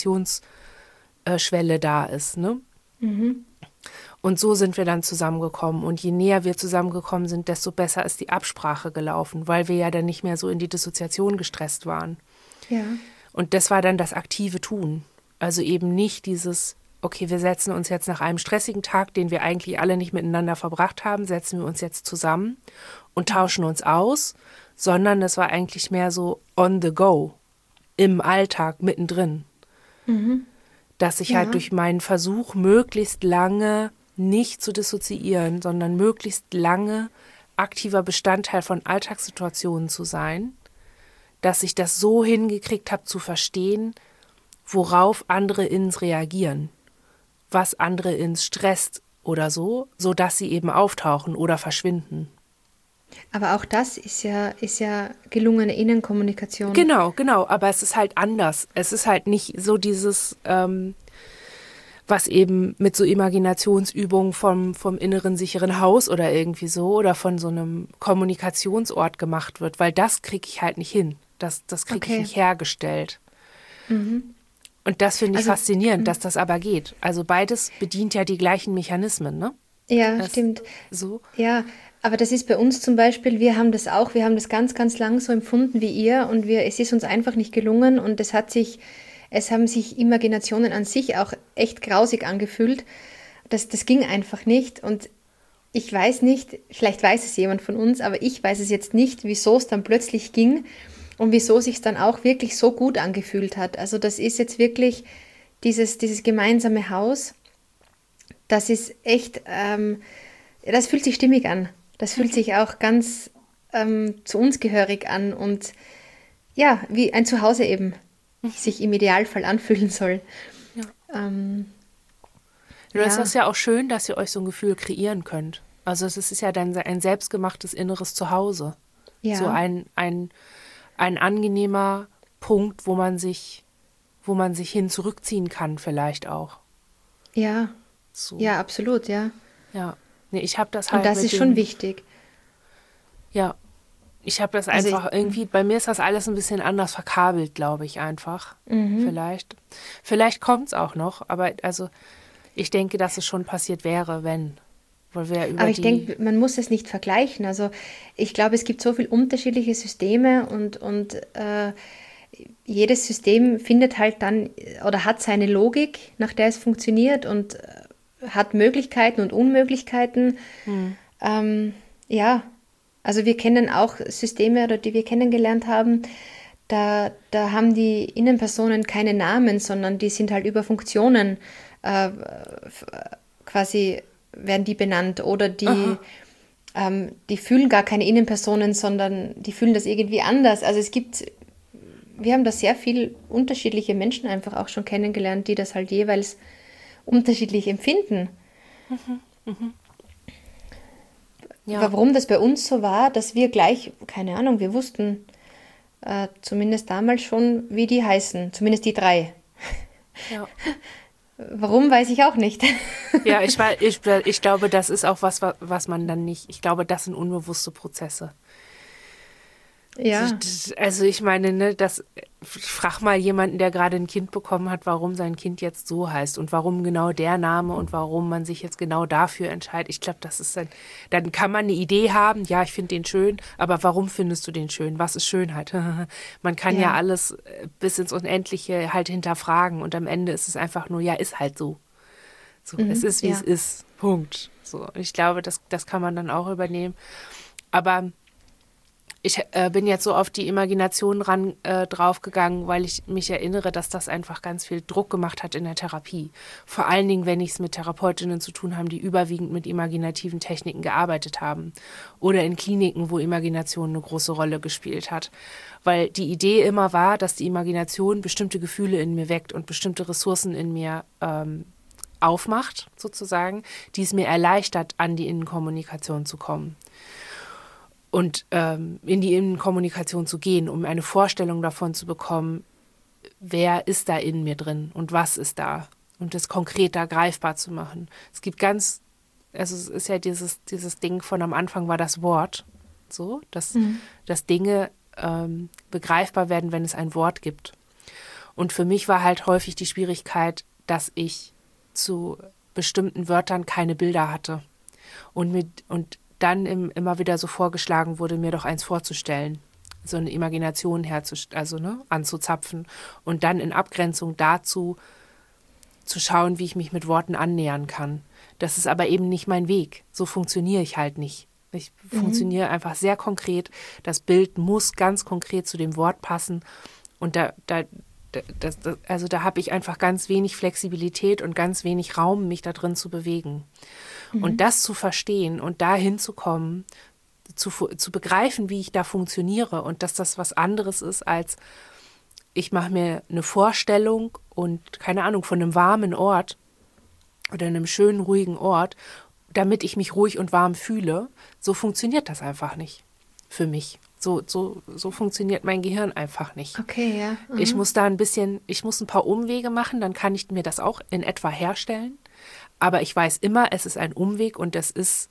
Dissoziationsschwelle da ist, ne? Mhm. Und so sind wir dann zusammengekommen. Und je näher wir zusammengekommen sind, desto besser ist die Absprache gelaufen, weil wir ja dann nicht mehr so in die Dissoziation gestresst waren. Ja. Und das war dann das aktive Tun. Also eben nicht dieses, okay, wir setzen uns jetzt nach einem stressigen Tag, den wir eigentlich alle nicht miteinander verbracht haben, setzen wir uns jetzt zusammen und tauschen uns aus, sondern das war eigentlich mehr so on the go, im Alltag mittendrin. Mhm. Dass ich Ja. halt durch meinen Versuch, möglichst lange nicht zu dissoziieren, sondern möglichst lange aktiver Bestandteil von Alltagssituationen zu sein, dass ich das so hingekriegt habe zu verstehen, worauf andere Inns reagieren, was andere Inns stresst oder so, sodass sie eben auftauchen oder verschwinden. Aber auch das ist ja, ist ja gelungene Innenkommunikation. Genau, genau, aber es ist halt anders. Es ist halt nicht so dieses, ähm, was eben mit so Imaginationsübungen vom, vom inneren sicheren Haus oder irgendwie so oder von so einem Kommunikationsort gemacht wird, weil das kriege ich halt nicht hin. Das, das kriege Okay. ich nicht hergestellt. Mhm. Und das finde ich Also, faszinierend, mhm. dass das aber geht. Also beides bedient ja die gleichen Mechanismen, ne? Ja, Das- stimmt. So. Ja, aber das ist bei uns zum Beispiel, wir haben das auch, wir haben das ganz, ganz lang so empfunden wie ihr und wir, es ist uns einfach nicht gelungen und es hat sich, es haben sich Imaginationen an sich auch echt grausig angefühlt. Das, das ging einfach nicht und ich weiß nicht, vielleicht weiß es jemand von uns, aber ich weiß es jetzt nicht, wieso es dann plötzlich ging und wieso sich es dann auch wirklich so gut angefühlt hat. Also das ist jetzt wirklich dieses, dieses gemeinsame Haus, das ist echt, ähm, das fühlt sich stimmig an. Das fühlt sich auch ganz ähm, zu uns gehörig an und ja, wie ein Zuhause eben sich im Idealfall anfühlen soll. Ja. Ähm, Und das Ja. ist ja auch schön, dass ihr euch so ein Gefühl kreieren könnt. Also es ist ja dann ein selbstgemachtes inneres Zuhause. ja, So ein, ein, ein angenehmer Punkt, wo man sich, wo man sich hin zurückziehen kann, vielleicht auch. ja, So. ja, absolut, ja. Ja. Nee, ich habe das halt. Und das mit ist schon dem, wichtig. Ja. Ich habe das Also einfach ich- irgendwie, bei mir ist das alles ein bisschen anders verkabelt, glaube ich einfach. Mhm. Vielleicht. Vielleicht kommt es auch noch, aber also ich denke, dass es schon passiert wäre, wenn. Weil wir über Aber ich die. denke, man muss es nicht vergleichen. Also ich glaube, es gibt so viele unterschiedliche Systeme und, und äh, jedes System findet halt dann oder hat seine Logik, nach der es funktioniert und äh, hat Möglichkeiten und Unmöglichkeiten. Ähm, ja, also wir kennen auch Systeme, oder die wir kennengelernt haben, da, da haben die Innenpersonen keine Namen, sondern die sind halt über Funktionen äh, f- quasi werden die benannt oder die, Aha. ähm, die fühlen gar keine Innenpersonen, sondern die fühlen das irgendwie anders. Also es gibt, wir haben da sehr viel unterschiedliche Menschen einfach auch schon kennengelernt, die das halt jeweils unterschiedlich empfinden. Ja. Warum das bei uns so war, dass wir gleich, keine Ahnung, wir wussten äh, zumindest damals schon, wie die heißen. Zumindest die drei. Ja. Warum, weiß ich auch nicht. Ja, ich, ich, ich glaube, das ist auch was, was man dann nicht, ich glaube, das sind unbewusste Prozesse. Ja. Also ich meine, ne, das, frag mal jemanden, der gerade ein Kind bekommen hat, warum sein Kind jetzt so heißt und warum genau der Name und warum man sich jetzt genau dafür entscheidet. Ich glaube, das ist dann, dann kann man eine Idee haben, ja, ich finde den schön, aber warum findest du den schön? Was ist Schönheit? Man kann ja. ja alles bis ins Unendliche halt hinterfragen und am Ende ist es einfach nur, ja, ist halt so. So, mhm, es ist, wie ja. es ist. Punkt. So, ich glaube, das, das kann man dann auch übernehmen. Aber ich äh, bin jetzt so auf die Imagination ran äh, draufgegangen, weil ich mich erinnere, dass das einfach ganz viel Druck gemacht hat in der Therapie. Vor allen Dingen, wenn ich es mit Therapeutinnen zu tun habe, die überwiegend mit imaginativen Techniken gearbeitet haben. Oder in Kliniken, wo Imagination eine große Rolle gespielt hat. Weil die Idee immer war, dass die Imagination bestimmte Gefühle in mir weckt und bestimmte Ressourcen in mir ähm, aufmacht, sozusagen, die es mir erleichtert, an die Innenkommunikation zu kommen. Und ähm, in die Innenkommunikation zu gehen, um eine Vorstellung davon zu bekommen, wer ist da in mir drin und was ist da und das konkreter greifbar zu machen. Es gibt ganz, also es ist ja dieses, dieses Ding von am Anfang war das Wort, so, dass, mhm. dass Dinge ähm, begreifbar werden, wenn es ein Wort gibt. Und für mich war halt häufig die Schwierigkeit, dass ich zu bestimmten Wörtern keine Bilder hatte und mit und dann im, immer wieder so vorgeschlagen wurde, mir doch eins vorzustellen, so eine Imagination herzustellen, also ne, anzuzapfen und dann in Abgrenzung dazu zu schauen, wie ich mich mit Worten annähern kann. Das ist aber eben nicht mein Weg. So funktioniere ich halt nicht. Ich mhm. funktioniere einfach sehr konkret. Das Bild muss ganz konkret zu dem Wort passen und da, da das, das, also da habe ich einfach ganz wenig Flexibilität und ganz wenig Raum, mich da drin zu bewegen. Mhm. Und das zu verstehen und da hinzukommen, zu, zu begreifen, wie ich da funktioniere und dass das was anderes ist als ich mache mir eine Vorstellung und keine Ahnung von einem warmen Ort oder einem schönen, ruhigen Ort, damit ich mich ruhig und warm fühle. So funktioniert das einfach nicht für mich. So, so, so funktioniert mein Gehirn einfach nicht. Okay, ja. Mhm. Ich muss da ein bisschen, ich muss ein paar Umwege machen, dann kann ich mir das auch in etwa herstellen. Aber ich weiß immer, es ist ein Umweg und das ist,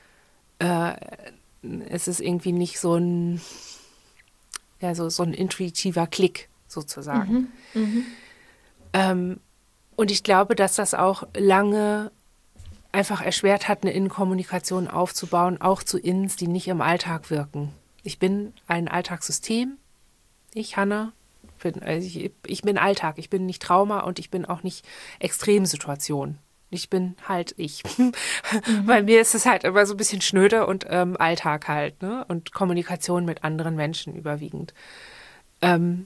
äh, es ist irgendwie nicht so ein, ja, so, so ein intuitiver Klick sozusagen. Mhm. Mhm. Ähm, und ich glaube, dass das auch lange einfach erschwert hat, eine Innenkommunikation aufzubauen, auch zu Innens, die nicht im Alltag wirken. Ich bin ein Alltagssystem. Ich, Hanna, bin, also ich, ich bin Alltag. Ich bin nicht Trauma und ich bin auch nicht Extremsituation. Ich bin halt ich. Mhm. Bei mir ist es halt immer so ein bisschen schnöde und ähm, Alltag halt, ne? Und Kommunikation mit anderen Menschen überwiegend. Ähm,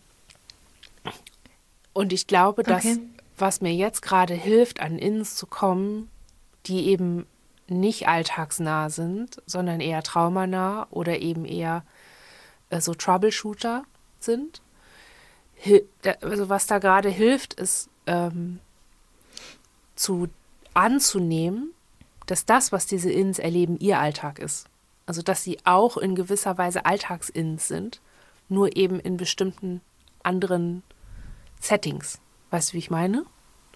und ich glaube, dass okay. was mir jetzt gerade hilft, an Innens zu kommen, die eben nicht alltagsnah sind, sondern eher traumanah oder eben eher äh, so Troubleshooter sind. Hil- da, also was da gerade hilft, ist ähm, zu anzunehmen, dass das, was diese Inns erleben, ihr Alltag ist. Also dass sie auch in gewisser Weise Alltagsinns sind, nur eben in bestimmten anderen Settings. Weißt du, wie ich meine?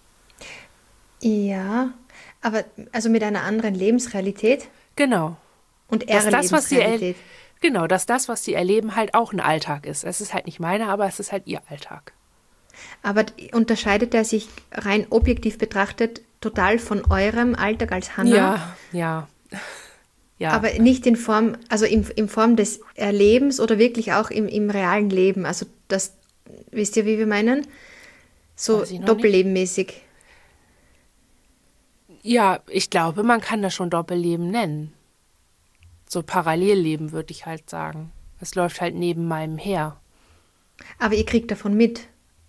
Ja, aber also mit einer anderen Lebensrealität. Genau. Und ihre das, was sie Lebensrealität. er- Genau, dass das, was sie erleben, halt auch ein Alltag ist. Es ist halt nicht meiner, aber es ist halt ihr Alltag. Aber unterscheidet er sich rein objektiv betrachtet total von eurem Alltag als Hanna? Ja, ja. Ja. Aber nicht in Form, also in, in Form des Erlebens oder wirklich auch im, im realen Leben. Also das, wisst ihr, wie wir meinen? So doppellebenmäßig. Ja, ich glaube, man kann das schon Doppelleben nennen. So Parallelleben, würde ich halt sagen. Es läuft halt neben meinem her. Aber ihr kriegt davon mit.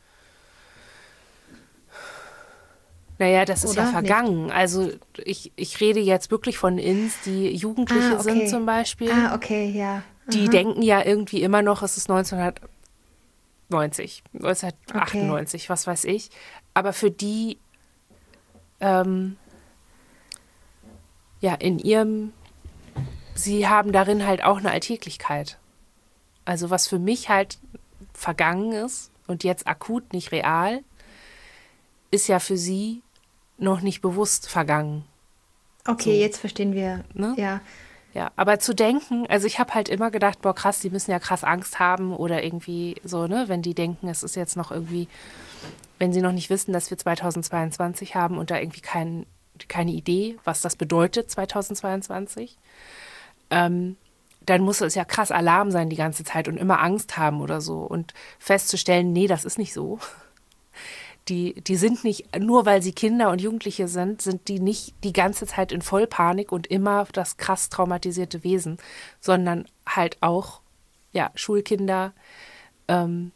Naja, das ist Oder? ja vergangen. Nicht. Also ich, ich rede jetzt wirklich von Inns, die Jugendliche ah, okay. sind zum Beispiel. Ah, okay, ja. Aha. Die denken ja irgendwie immer noch, es ist neunzehnhundertneunzig, neunzehnhundertachtundneunzig, okay. Was weiß ich. Aber für die ähm, ja in ihrem sie haben darin halt auch eine Alltäglichkeit. Also was für mich halt vergangen ist und jetzt akut nicht real, ist ja für sie noch nicht bewusst vergangen. Okay, So. jetzt verstehen wir. Ne? Ja. Ja, aber zu denken, also ich habe halt immer gedacht, boah krass, die müssen ja krass Angst haben oder irgendwie so, ne, wenn die denken, es ist jetzt noch irgendwie, wenn sie noch nicht wissen, dass wir zweitausendzweiundzwanzig haben und da irgendwie kein, keine Idee, was das bedeutet, zweitausendzweiundzwanzig, ähm, dann muss es ja krass Alarm sein die ganze Zeit und immer Angst haben oder so und festzustellen, nee, das ist nicht so. Die, die sind nicht, nur weil sie Kinder und Jugendliche sind, sind die nicht die ganze Zeit in Vollpanik und immer das krass traumatisierte Wesen, sondern halt auch, ja, Schulkinder, ähm,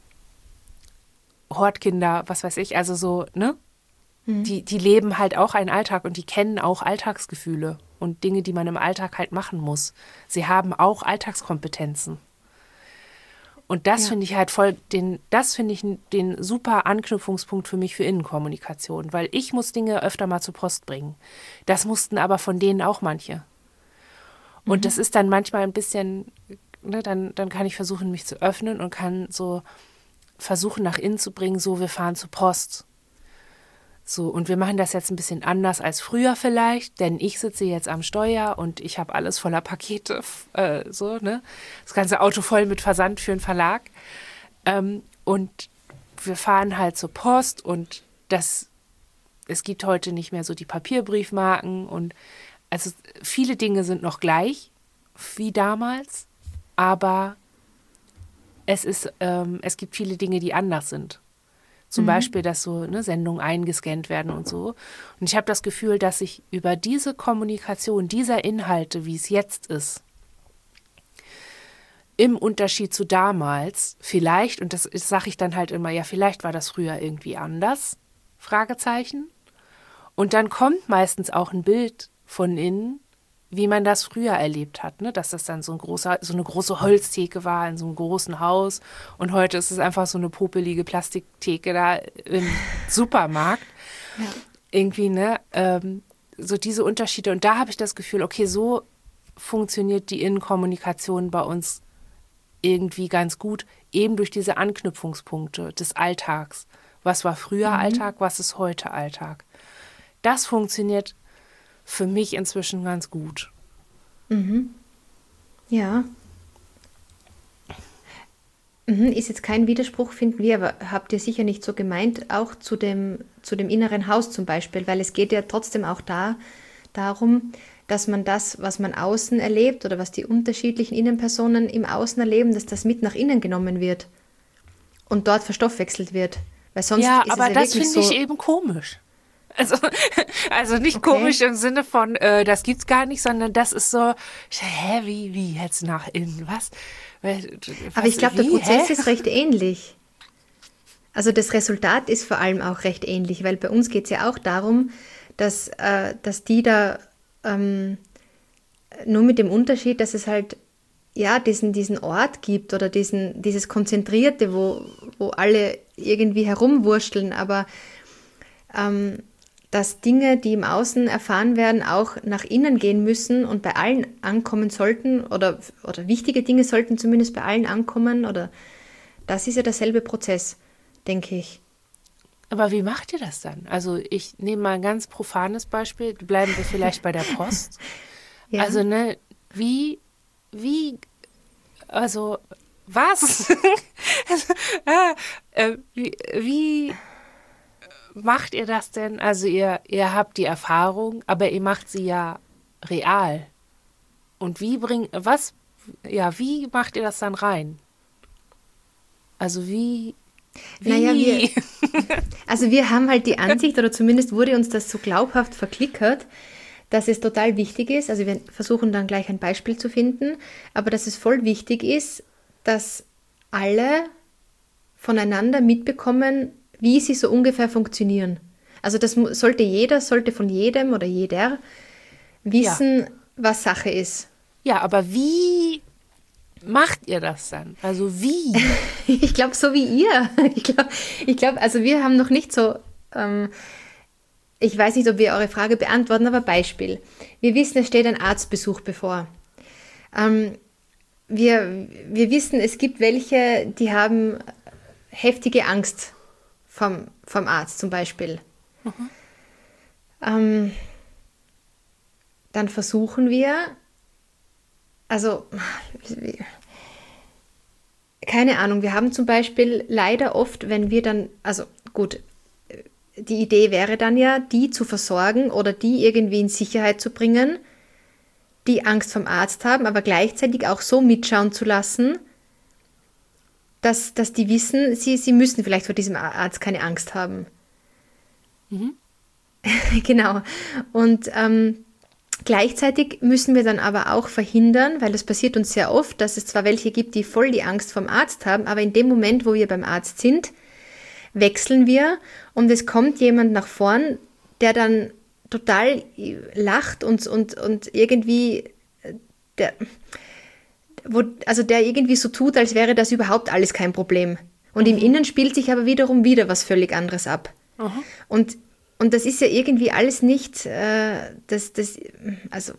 Hortkinder, was weiß ich, also so, ne? Mhm. Die, die leben halt auch einen Alltag und die kennen auch Alltagsgefühle und Dinge, die man im Alltag halt machen muss. Sie haben auch Alltagskompetenzen. Und das ja. finde ich halt voll, den, das finde ich den super Anknüpfungspunkt für mich für Innenkommunikation, weil ich muss Dinge öfter mal zur Post bringen. Das mussten aber von denen auch manche. Und mhm. das ist dann manchmal ein bisschen, ne, dann, dann kann ich versuchen, mich zu öffnen und kann so versuchen, nach innen zu bringen, so, wir fahren zur Post. So, und wir machen das jetzt ein bisschen anders als früher vielleicht, denn ich sitze jetzt am Steuer und ich habe alles voller Pakete, äh, so, ne? Das ganze Auto voll mit Versand für einen Verlag. Ähm, und wir fahren halt zur Post und das, es gibt heute nicht mehr so die Papierbriefmarken und also viele Dinge sind noch gleich wie damals, aber es ist, ähm, es gibt viele Dinge, die anders sind. Zum mhm. Beispiel, dass so ne, Sendungen eingescannt werden und so. Und ich habe das Gefühl, dass ich über diese Kommunikation dieser Inhalte, wie es jetzt ist, im Unterschied zu damals, vielleicht, und das sage ich dann halt immer, ja, vielleicht war das früher irgendwie anders, Fragezeichen. Und dann kommt meistens auch ein Bild von innen, wie man das früher erlebt hat, ne? Dass das dann so, ein großer, so eine große Holztheke war in so einem großen Haus und heute ist es einfach so eine popelige Plastiktheke da im Supermarkt. Ja. Irgendwie, ne? Ähm, so diese Unterschiede. Und da habe ich das Gefühl, okay, so funktioniert die Innenkommunikation bei uns irgendwie ganz gut, eben durch diese Anknüpfungspunkte des Alltags. Was war früher mhm. Alltag, was ist heute Alltag? Das funktioniert für mich inzwischen ganz gut. Mhm. Ja. Mhm. Ist jetzt kein Widerspruch, finden wir, aber habt ihr sicher nicht so gemeint, auch zu dem, zu dem inneren Haus zum Beispiel, weil es geht ja trotzdem auch da darum, dass man das, was man außen erlebt oder was die unterschiedlichen Innenpersonen im Außen erleben, dass das mit nach innen genommen wird und dort verstoffwechselt wird. Weil sonst ja, ist aber es ja das finde so ich eben komisch. Also, also nicht okay. komisch im Sinne von, äh, das gibt's gar nicht, sondern das ist so, hä, wie, wie jetzt nach innen, was? was Aber ich glaube, der Prozess hä? ist recht ähnlich. Also das Resultat ist vor allem auch recht ähnlich, weil bei uns geht es ja auch darum, dass, äh, dass die da ähm, nur mit dem Unterschied, dass es halt ja diesen, diesen Ort gibt oder diesen, dieses Konzentrierte, wo, wo alle irgendwie herumwurschteln, aber ähm, dass Dinge, die im Außen erfahren werden, auch nach innen gehen müssen und bei allen ankommen sollten oder, oder wichtige Dinge sollten zumindest bei allen ankommen oder das ist ja derselbe Prozess, denke ich. Aber wie macht ihr das dann? Also ich nehme mal ein ganz profanes Beispiel, bleiben wir vielleicht bei der Post. Ja. Also ne, wie, wie, also was? also, äh, wie, wie macht ihr das denn? Also ihr, ihr habt die Erfahrung, aber ihr macht sie ja real. Und wie bringt, was, ja, wie macht ihr das dann rein? Also wie, wie? Naja, wir, also wir haben halt die Ansicht, oder zumindest wurde uns das so glaubhaft verklickert, dass es total wichtig ist, also wir versuchen dann gleich ein Beispiel zu finden, aber dass es voll wichtig ist, dass alle voneinander mitbekommen, wie sie so ungefähr funktionieren. Also das sollte jeder, sollte von jedem oder jeder wissen, ja. was Sache ist. Ja, aber wie macht ihr das dann? Also wie? Ich glaube, so wie ihr. Ich glaube, ich glaub, also wir haben noch nicht so, ähm, ich weiß nicht, ob wir eure Frage beantworten, aber Beispiel. Wir wissen, es steht ein Arztbesuch bevor. Ähm, wir, wir wissen, es gibt welche, die haben heftige Angst vom, vom Arzt zum Beispiel. Mhm. Ähm, dann versuchen wir, also, keine Ahnung, wir haben zum Beispiel leider oft, wenn wir dann, also gut, die Idee wäre dann ja, die zu versorgen oder die irgendwie in Sicherheit zu bringen, die Angst vom Arzt haben, aber gleichzeitig auch so mitschauen zu lassen, dass, dass die wissen, sie, sie müssen vielleicht vor diesem Arzt keine Angst haben. Mhm. Genau. Und ähm, gleichzeitig müssen wir dann aber auch verhindern, weil das passiert uns sehr oft, dass es zwar welche gibt, die voll die Angst vom Arzt haben, aber in dem Moment, wo wir beim Arzt sind, wechseln wir und es kommt jemand nach vorn, der dann total lacht und, und, und irgendwie, der, wo, also der irgendwie so tut, als wäre das überhaupt alles kein Problem. Und mhm. im Innen spielt sich aber wiederum wieder was völlig anderes ab. Mhm. Und Und das ist ja irgendwie alles nicht, äh, das, das, also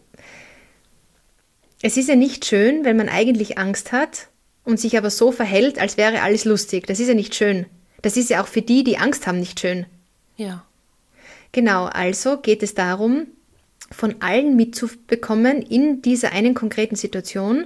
es ist ja nicht schön, wenn man eigentlich Angst hat und sich aber so verhält, als wäre alles lustig. Das ist ja nicht schön. Das ist ja auch für die, die Angst haben, nicht schön. Ja. Genau, also geht es darum, von allen mitzubekommen in dieser einen konkreten Situation,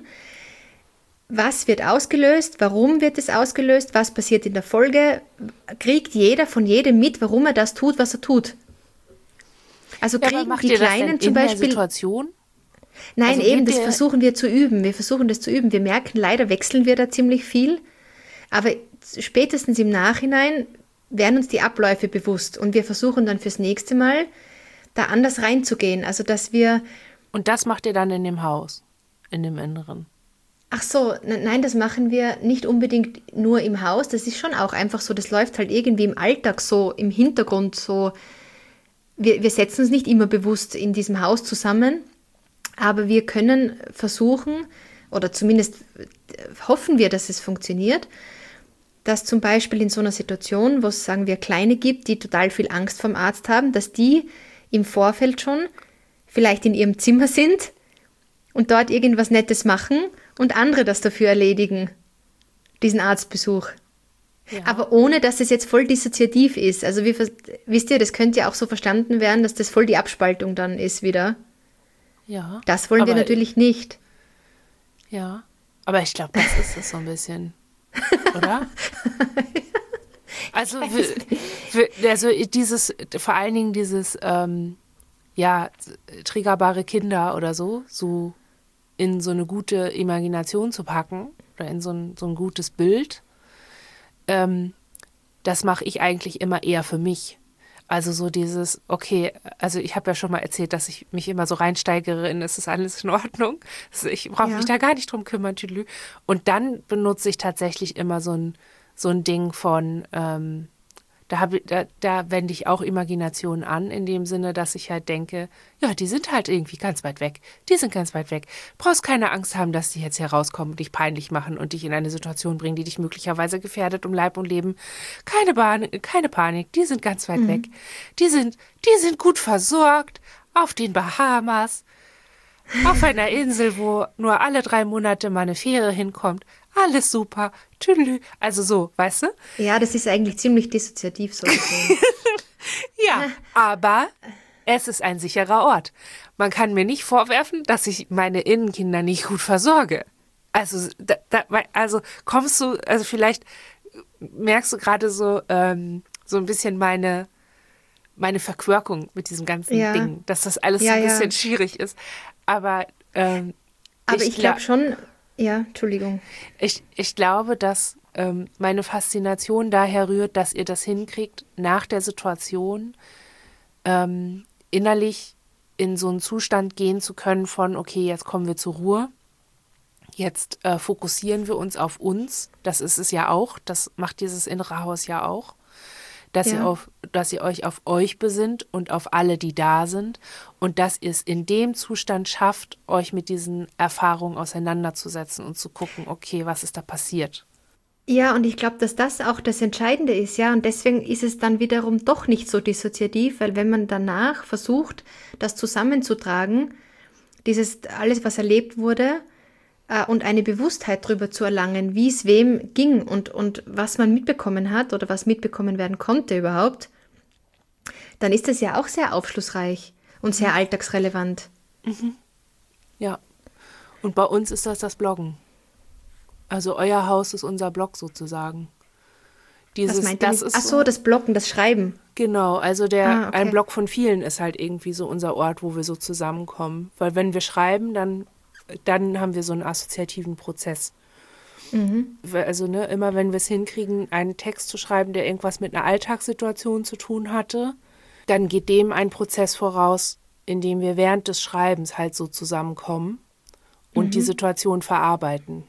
was wird ausgelöst, warum wird es ausgelöst, was passiert in der Folge, kriegt jeder von jedem mit, warum er das tut, was er tut. Also ja, kriegen macht die ihr das Kleinen denn zum in Beispiel... der Situation? Nein, also eben, das versuchen wir zu üben. Wir versuchen das zu üben. Wir merken, leider wechseln wir da ziemlich viel, aber spätestens im Nachhinein werden uns die Abläufe bewusst und wir versuchen dann fürs nächste Mal da anders reinzugehen. Also dass wir... Und das macht ihr dann in dem Haus, in dem Inneren? Ach so, nein, das machen wir nicht unbedingt nur im Haus. Das ist schon auch einfach so, das läuft halt irgendwie im Alltag so, im Hintergrund so. Wir, wir setzen uns nicht immer bewusst in diesem Haus zusammen, aber wir können versuchen, oder zumindest hoffen wir, dass es funktioniert, dass zum Beispiel in so einer Situation, wo es, sagen wir, Kleine gibt, die total viel Angst vom Arzt haben, dass die im Vorfeld schon vielleicht in ihrem Zimmer sind und dort irgendwas Nettes machen und andere das dafür erledigen, diesen Arztbesuch. Ja. Aber ohne, dass es jetzt voll dissoziativ ist. Also wir, wisst ihr, das könnte ja auch so verstanden werden, dass das voll die Abspaltung dann ist wieder. Ja. Das wollen wir natürlich nicht. Ja, aber ich glaube, das ist es so ein bisschen, oder? Also, für, für, also dieses, vor allen Dingen dieses, ähm, ja, triggerbare Kinder oder so, so in so eine gute Imagination zu packen oder in so ein, so ein gutes Bild, ähm, das mache ich eigentlich immer eher für mich. Also so dieses, okay, also ich habe ja schon mal erzählt, dass ich mich immer so reinsteigere in, es ist alles in Ordnung. Also ich brauche ja. mich da gar nicht drum kümmern, tüdelü. Und dann benutze ich tatsächlich immer so ein, so ein Ding von, ähm, da, hab, da, da wende ich auch Imagination an, in dem Sinne, dass ich halt denke, ja, die sind halt irgendwie ganz weit weg. Die sind ganz weit weg. Brauchst keine Angst haben, dass die jetzt hier rauskommen und dich peinlich machen und dich in eine Situation bringen, die dich möglicherweise gefährdet um Leib und Leben. Keine, Bahn, keine Panik, die sind ganz weit mhm. weg. Die sind, die sind gut versorgt auf den Bahamas, auf einer Insel, wo nur alle drei Monate mal eine Fähre hinkommt. Alles super. Tüdelü. Also so, weißt du? Ja, das ist eigentlich ziemlich dissoziativ so gesehen. Ja, aber es ist ein sicherer Ort. Man kann mir nicht vorwerfen, dass ich meine Innenkinder nicht gut versorge. Also, da, da, also kommst du, also vielleicht merkst du gerade so, ähm, so ein bisschen meine, meine Verquirkung mit diesem ganzen ja. Ding, dass das alles ja, so ein bisschen ja. schwierig ist. Aber, ähm, aber ich, ich glaube gla- schon, ja, Entschuldigung. Ich, ich glaube, dass ähm, meine Faszination daher rührt, dass ihr das hinkriegt, nach der Situation ähm, innerlich in so einen Zustand gehen zu können von, okay, jetzt kommen wir zur Ruhe, jetzt äh, fokussieren wir uns auf uns, das ist es ja auch, das macht dieses innere Haus ja auch, dass, ja. ihr auf, dass ihr euch auf euch besinnt und auf alle, die da sind und dass ihr es in dem Zustand schafft, euch mit diesen Erfahrungen auseinanderzusetzen und zu gucken, okay, was ist da passiert? Ja, und ich glaube, dass das auch das Entscheidende ist, ja, und deswegen ist es dann wiederum doch nicht so dissoziativ, weil wenn man danach versucht, das zusammenzutragen, dieses alles, was erlebt wurde, äh, und eine Bewusstheit darüber zu erlangen, wie es wem ging und, und was man mitbekommen hat oder was mitbekommen werden konnte überhaupt, dann ist das ja auch sehr aufschlussreich und sehr alltagsrelevant. Ja. Und bei uns ist das das Bloggen. Also euer Haus ist unser Blog sozusagen. Dieses, Was meint ihr das mit- ist Ach so, das Blocken, das Schreiben. Genau, also der Ah, okay. ein Blog von vielen ist halt irgendwie so unser Ort, wo wir so zusammenkommen. Weil wenn wir schreiben, dann, dann haben wir so einen assoziativen Prozess. Weil, Also ne, immer wenn wir es hinkriegen, einen Text zu schreiben, der irgendwas mit einer Alltagssituation zu tun hatte, dann geht dem ein Prozess voraus, in dem wir während des Schreibens halt so zusammenkommen und die Situation verarbeiten.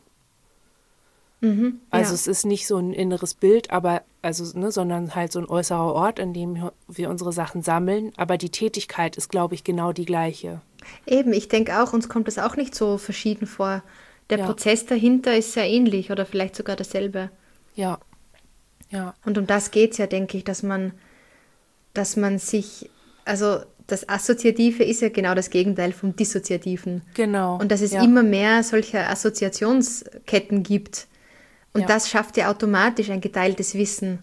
Also ja. es ist nicht so ein inneres Bild, aber also ne, sondern halt so ein äußerer Ort, in dem wir unsere Sachen sammeln. Aber die Tätigkeit ist, glaube ich, genau die gleiche. Eben, ich denke auch, uns kommt das auch nicht so verschieden vor. Der Ja. Prozess dahinter ist sehr ähnlich oder vielleicht sogar dasselbe. Ja, ja, Und um das geht es ja, denke ich, dass man, dass man sich, also das Assoziative ist ja genau das Gegenteil vom Dissoziativen. genau. Und dass es ja. immer mehr solcher Assoziationsketten gibt. Und Ja. das schafft ja automatisch ein geteiltes Wissen.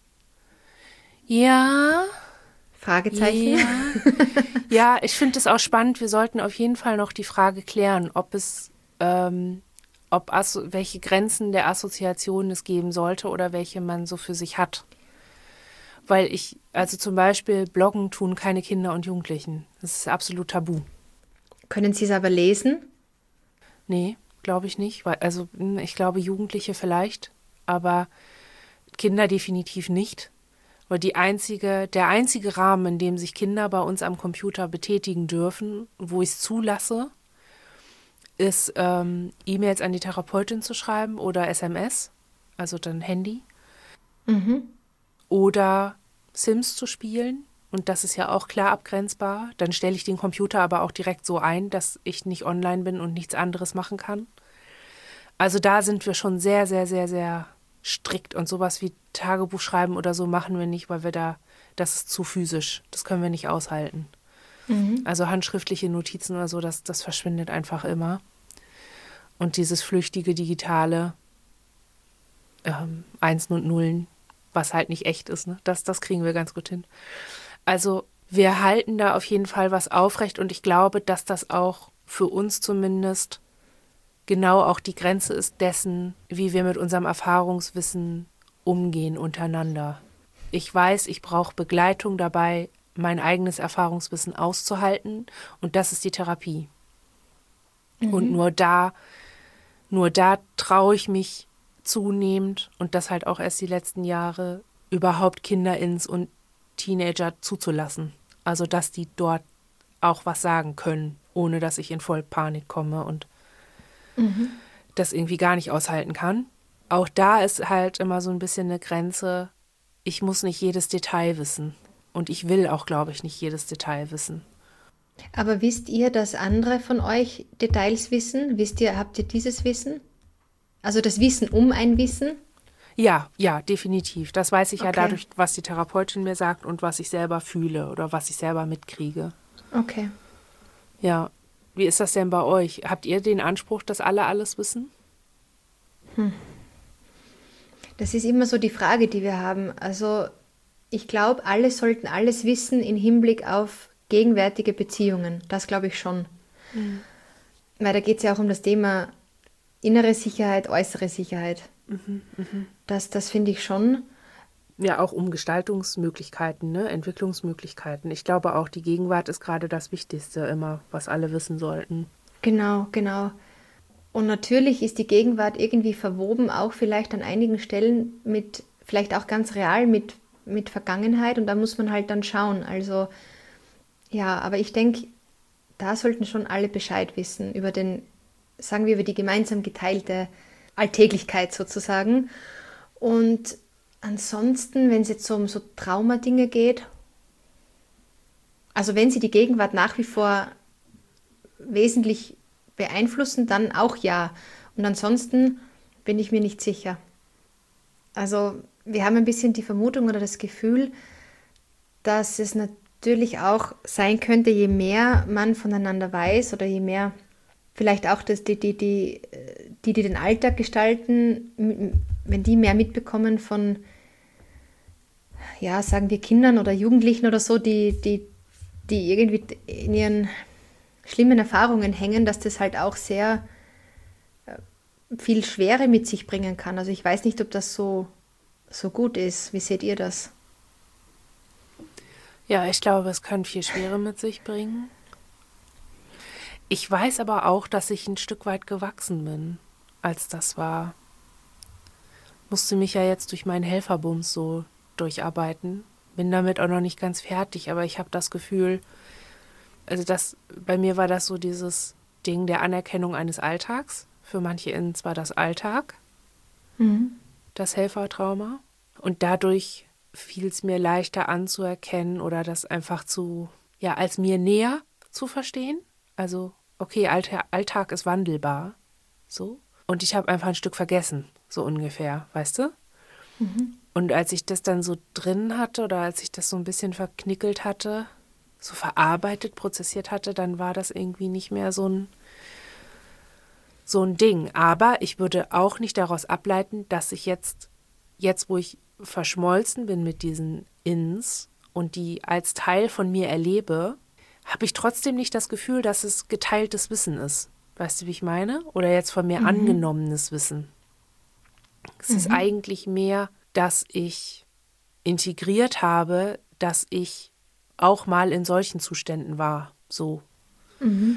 Ja, Fragezeichen. ja. Ja, ich finde es auch spannend. Wir sollten auf jeden Fall noch die Frage klären, ob es, ähm, ob Asso- welche Grenzen der Assoziation es geben sollte oder welche man so für sich hat. Weil ich, also zum Beispiel Bloggen tun keine Kinder und Jugendlichen. Das ist absolut tabu. Können Sie es aber lesen? Nee, glaube ich nicht. Weil, also hm, ich glaube Jugendliche vielleicht, aber Kinder definitiv nicht. Weil die einzige, der einzige Rahmen, in dem sich Kinder bei uns am Computer betätigen dürfen, wo ich es zulasse, ist ähm, E-Mails an die Therapeutin zu schreiben oder S M S, also dann Handy. Oder Sims zu spielen. Und das ist ja auch klar abgrenzbar. Dann stelle ich den Computer aber auch direkt so ein, dass ich nicht online bin und nichts anderes machen kann. Also da sind wir schon sehr, sehr, sehr, sehr strikt. Und sowas wie Tagebuch schreiben oder so machen wir nicht, weil wir da, das ist zu physisch. Das können wir nicht aushalten. Also handschriftliche Notizen oder so, das, das verschwindet einfach immer. Und dieses flüchtige Digitale, ähm, Einsen und Nullen, was halt nicht echt ist, ne? Das, das kriegen wir ganz gut hin. Also wir halten da auf jeden Fall was aufrecht und ich glaube, dass das auch für uns zumindest genau auch die Grenze ist dessen, wie wir mit unserem Erfahrungswissen umgehen untereinander. Ich weiß, ich brauche Begleitung dabei, mein eigenes Erfahrungswissen auszuhalten und das ist die Therapie. Und nur da, nur da traue ich mich zunehmend und das halt auch erst die letzten Jahre, überhaupt Kinder ins und Teenager zuzulassen. Also, dass die dort auch was sagen können, ohne dass ich in voll Panik komme und das irgendwie gar nicht aushalten kann. Auch da ist halt immer so ein bisschen eine Grenze, ich muss nicht jedes Detail wissen. Und ich will auch, glaube ich, nicht jedes Detail wissen. Aber wisst ihr, dass andere von euch Details wissen? Wisst ihr, habt ihr dieses Wissen? Also das Wissen um ein Wissen? Ja, ja, definitiv. Das weiß ich ja Okay. dadurch, was die Therapeutin mir sagt und was ich selber fühle oder was ich selber mitkriege. Okay. Ja. Wie ist das denn bei euch? Habt ihr den Anspruch, dass alle alles wissen? Das ist immer so die Frage, die wir haben. Also ich glaube, alle sollten alles wissen im Hinblick auf gegenwärtige Beziehungen. Das glaube ich schon. Weil da geht es ja auch um das Thema innere Sicherheit, äußere Sicherheit. Das, das finde ich schon. Ja, auch um Gestaltungsmöglichkeiten, ne? Entwicklungsmöglichkeiten. Ich glaube auch, die Gegenwart ist gerade das Wichtigste immer, was alle wissen sollten. Genau, genau. Und natürlich ist die Gegenwart irgendwie verwoben, auch vielleicht an einigen Stellen mit, vielleicht auch ganz real mit, mit Vergangenheit und da muss man halt dann schauen. Also ja, aber ich denke, da sollten schon alle Bescheid wissen über den, sagen wir, über die gemeinsam geteilte Alltäglichkeit sozusagen. Und ansonsten, wenn es jetzt so um so Traumadinge geht, also wenn sie die Gegenwart nach wie vor wesentlich beeinflussen, dann auch ja. Und ansonsten bin ich mir nicht sicher. Also wir haben ein bisschen die Vermutung oder das Gefühl, dass es natürlich auch sein könnte, je mehr man voneinander weiß oder je mehr vielleicht auch das, die, die, die, die, die den Alltag gestalten, wenn die mehr mitbekommen von, ja, sagen wir Kindern oder Jugendlichen oder so, die, die, die irgendwie in ihren schlimmen Erfahrungen hängen, dass das halt auch sehr viel Schwere mit sich bringen kann. Also ich weiß nicht, ob das so, so gut ist. Wie seht ihr das? Ja, ich glaube, es kann viel Schwere mit sich bringen. Ich weiß aber auch, dass ich ein Stück weit gewachsen bin, als das war. Musste mich ja jetzt durch meinen Helferbums so durcharbeiten. Bin damit auch noch nicht ganz fertig, aber ich habe das Gefühl, also das, bei mir war das so dieses Ding der Anerkennung eines Alltags. Für manche innen zwar das Alltag, mhm. das Helfertrauma. Und dadurch fiel es mir leichter anzuerkennen oder das einfach zu, ja, als mir näher zu verstehen. Also, okay, Alltag, Alltag ist wandelbar. So. Und ich habe einfach ein Stück vergessen, so ungefähr, weißt du? Mhm. Und als ich das dann so drin hatte oder als ich das so ein bisschen verknickelt hatte, so verarbeitet, prozessiert hatte, dann war das irgendwie nicht mehr so ein so ein Ding. Aber ich würde auch nicht daraus ableiten, dass ich jetzt, jetzt wo ich verschmolzen bin mit diesen Ins und die als Teil von mir erlebe, habe ich trotzdem nicht das Gefühl, dass es geteiltes Wissen ist. Weißt du, wie ich meine? Oder jetzt von mir mhm. angenommenes Wissen. Es mhm. ist eigentlich mehr, dass ich integriert habe, dass ich auch mal in solchen Zuständen war. So. Mhm.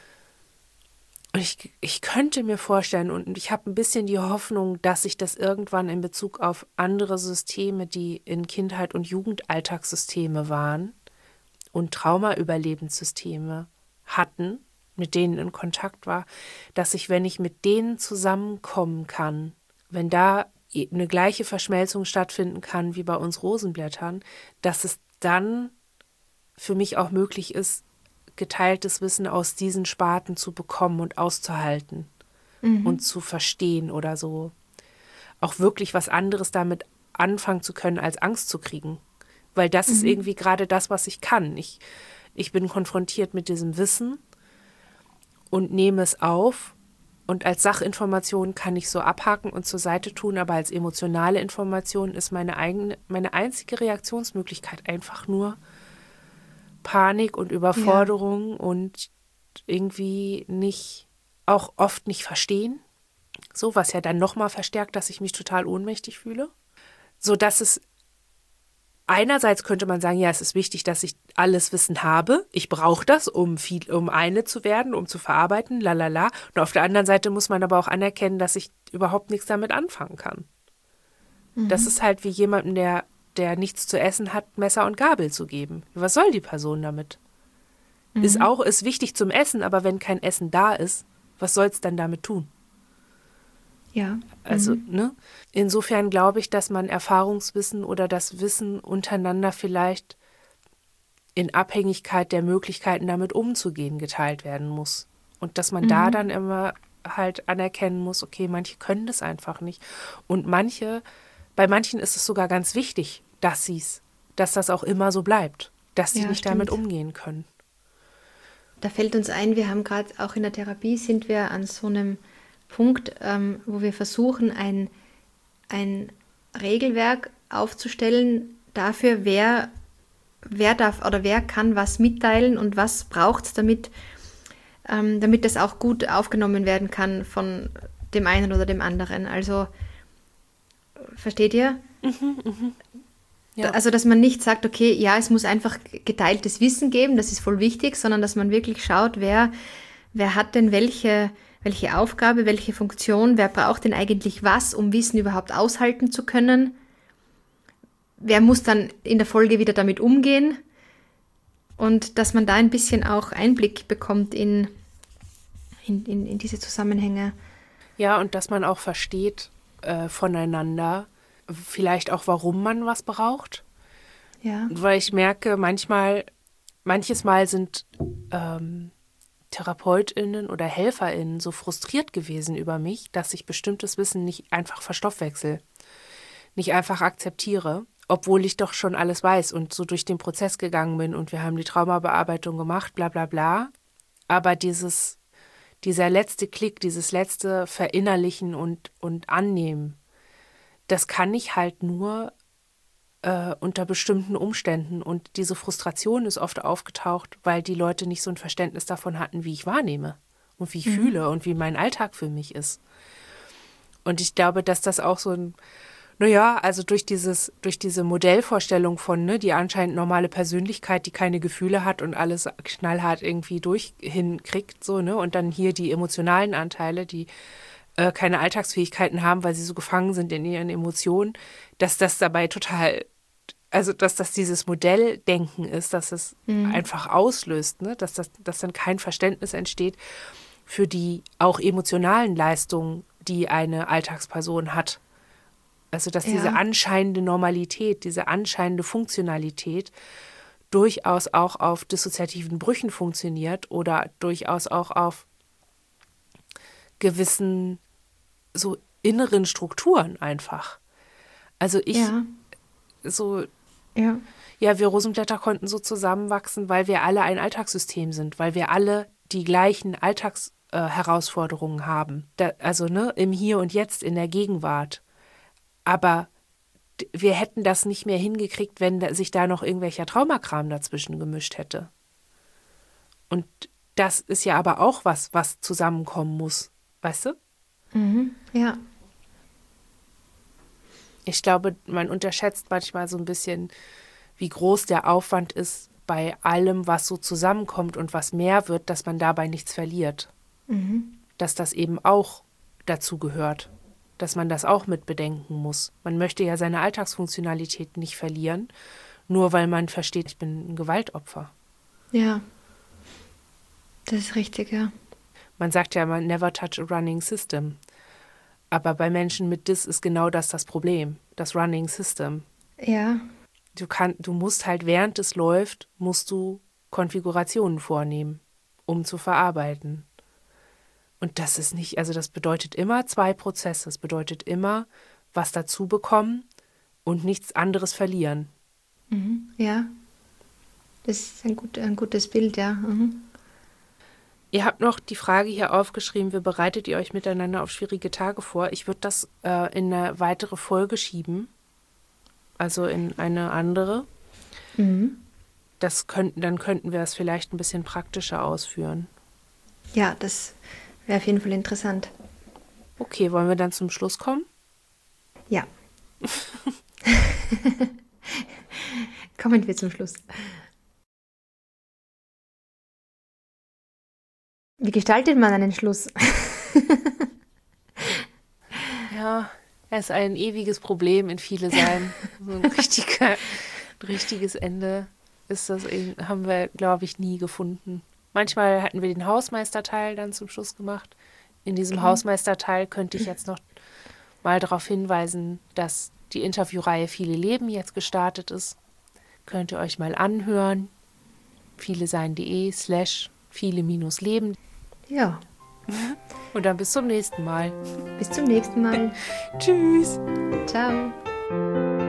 Und ich, ich könnte mir vorstellen, und ich habe ein bisschen die Hoffnung, dass sich das irgendwann in Bezug auf andere Systeme, die in Kindheit und Jugendalltagssysteme waren und Traumaüberlebenssysteme hatten, mit denen in Kontakt war, dass ich, wenn ich mit denen zusammenkommen kann, wenn da eine gleiche Verschmelzung stattfinden kann wie bei uns Rosenblättern, dass es dann für mich auch möglich ist, geteiltes Wissen aus diesen Sparten zu bekommen und auszuhalten mhm. und zu verstehen oder so. Auch wirklich was anderes damit anfangen zu können, als Angst zu kriegen. Weil das mhm. ist irgendwie gerade das, was ich kann. Ich, ich bin konfrontiert mit diesem Wissen und nehme es auf. Und als Sachinformation kann ich so abhaken und zur Seite tun, aber als emotionale Information ist meine eigene, meine einzige Reaktionsmöglichkeit einfach nur Panik und Überforderung ja. und irgendwie nicht, auch oft nicht verstehen. So, was ja dann nochmal verstärkt, dass ich mich total ohnmächtig fühle. So dass es einerseits könnte man sagen, ja, es ist wichtig, dass ich alles Wissen habe. Ich brauche das, um viel, um eine zu werden, um zu verarbeiten, lalala. Und auf der anderen Seite muss man aber auch anerkennen, dass ich überhaupt nichts damit anfangen kann. Mhm. Das ist halt wie jemandem, der der nichts zu essen hat, Messer und Gabel zu geben. Was soll die Person damit? Mhm. Ist auch, ist wichtig zum Essen, aber wenn kein Essen da ist, was soll es dann damit tun? Ja. Also, mhm. ne? Insofern glaube ich, dass man Erfahrungswissen oder das Wissen untereinander vielleicht in Abhängigkeit der Möglichkeiten, damit umzugehen, geteilt werden muss. Und dass man mhm. da dann immer halt anerkennen muss, okay, manche können das einfach nicht. Und manche Bei manchen ist es sogar ganz wichtig, dass sie's, dass das auch immer so bleibt, dass sie ja, nicht stimmt. damit umgehen können. Da fällt uns ein, wir haben gerade auch in der Therapie sind wir an so einem Punkt, ähm, wo wir versuchen, ein, ein Regelwerk aufzustellen dafür, wer, wer darf oder wer kann was mitteilen und was braucht es, damit, ähm, damit das auch gut aufgenommen werden kann von dem einen oder dem anderen. Also versteht ihr? Mhm, mhm. Ja. Also, dass man nicht sagt, okay, ja, es muss einfach geteiltes Wissen geben, das ist voll wichtig, sondern dass man wirklich schaut, wer, wer hat denn welche, welche Aufgabe, welche Funktion, wer braucht denn eigentlich was, um Wissen überhaupt aushalten zu können, wer muss dann in der Folge wieder damit umgehen und dass man da ein bisschen auch Einblick bekommt in, in, in, in diese Zusammenhänge. Ja, und dass man auch versteht äh, voneinander, vielleicht auch, warum man was braucht. Ja. Weil ich merke, manchmal, manches Mal sind ähm, TherapeutInnen oder HelferInnen so frustriert gewesen über mich, dass ich bestimmtes Wissen nicht einfach verstoffwechsel, nicht einfach akzeptiere, obwohl ich doch schon alles weiß und so durch den Prozess gegangen bin und wir haben die Traumabearbeitung gemacht, bla bla bla. Aber dieses, dieser letzte Klick, dieses letzte Verinnerlichen und, und Annehmen, das kann ich halt nur äh, unter bestimmten Umständen. Und diese Frustration ist oft aufgetaucht, weil die Leute nicht so ein Verständnis davon hatten, wie ich wahrnehme und wie ich mhm. fühle und wie mein Alltag für mich ist. Und ich glaube, dass das auch so ein, naja, also durch dieses, durch diese Modellvorstellung von, ne, die anscheinend normale Persönlichkeit, die keine Gefühle hat und alles knallhart irgendwie durch hinkriegt, so, ne, und dann hier die emotionalen Anteile, die äh, keine Alltagsfähigkeiten haben, weil sie so gefangen sind in ihren Emotionen, dass das dabei total, also dass das dieses Modelldenken ist, dass es mhm. einfach auslöst, ne, dass das, dass dann kein Verständnis entsteht für die auch emotionalen Leistungen, die eine Alltagsperson hat. Also dass ja. diese anscheinende Normalität, diese anscheinende Funktionalität durchaus auch auf dissoziativen Brüchen funktioniert oder durchaus auch auf gewissen so inneren Strukturen einfach. Also ich ja. so, ja. ja, wir Rosenblätter konnten so zusammenwachsen, weil wir alle ein Alltagssystem sind, weil wir alle die gleichen Alltagsherausforderungen haben. Da, also ne, im Hier und Jetzt, in der Gegenwart. Aber wir hätten das nicht mehr hingekriegt, wenn da, sich da noch irgendwelcher Traumakram dazwischen gemischt hätte. Und das ist ja aber auch was, was zusammenkommen muss. Weißt du? Mhm, ja. Ich glaube, man unterschätzt manchmal so ein bisschen, wie groß der Aufwand ist bei allem, was so zusammenkommt und was mehr wird, dass man dabei nichts verliert. Mhm. Dass das eben auch dazu gehört. Dass man das auch mit bedenken muss. Man möchte ja seine Alltagsfunktionalität nicht verlieren, nur weil man versteht, ich bin ein Gewaltopfer. Ja, das ist richtig, ja. Man sagt ja immer, never touch a running system. Aber bei Menschen mit Dis ist genau das das Problem, das Running System. Ja. Du, kann, du musst halt, während es läuft, musst du Konfigurationen vornehmen, um zu verarbeiten. Und das ist nicht, also das bedeutet immer zwei Prozesse. Es bedeutet immer was dazu bekommen und nichts anderes verlieren. Mhm, ja, das ist ein, gut, ein gutes Bild, ja. Mhm. Ihr habt noch die Frage hier aufgeschrieben, wie bereitet ihr euch miteinander auf schwierige Tage vor? Ich würde das äh, in eine weitere Folge schieben, also in eine andere. Mhm. Das könnten, dann könnten wir es vielleicht ein bisschen praktischer ausführen. Ja, das wäre auf jeden Fall interessant. Okay, wollen wir dann zum Schluss kommen? Ja. Kommen wir zum Schluss. Wie gestaltet man einen Schluss? Ja, es ist ein ewiges Problem in viele sein. So ein richtiger, richtiges Ende ist das, haben wir, glaube ich, nie gefunden. Manchmal hatten wir den Hausmeisterteil dann zum Schluss gemacht. In diesem okay. Hausmeisterteil könnte ich jetzt noch mal darauf hinweisen, dass die Interviewreihe Viele Leben jetzt gestartet ist. Könnt ihr euch mal anhören. vielesein.de slash viele minus leben. Ja. Und dann bis zum nächsten Mal. Bis zum nächsten Mal. Tschüss. Ciao.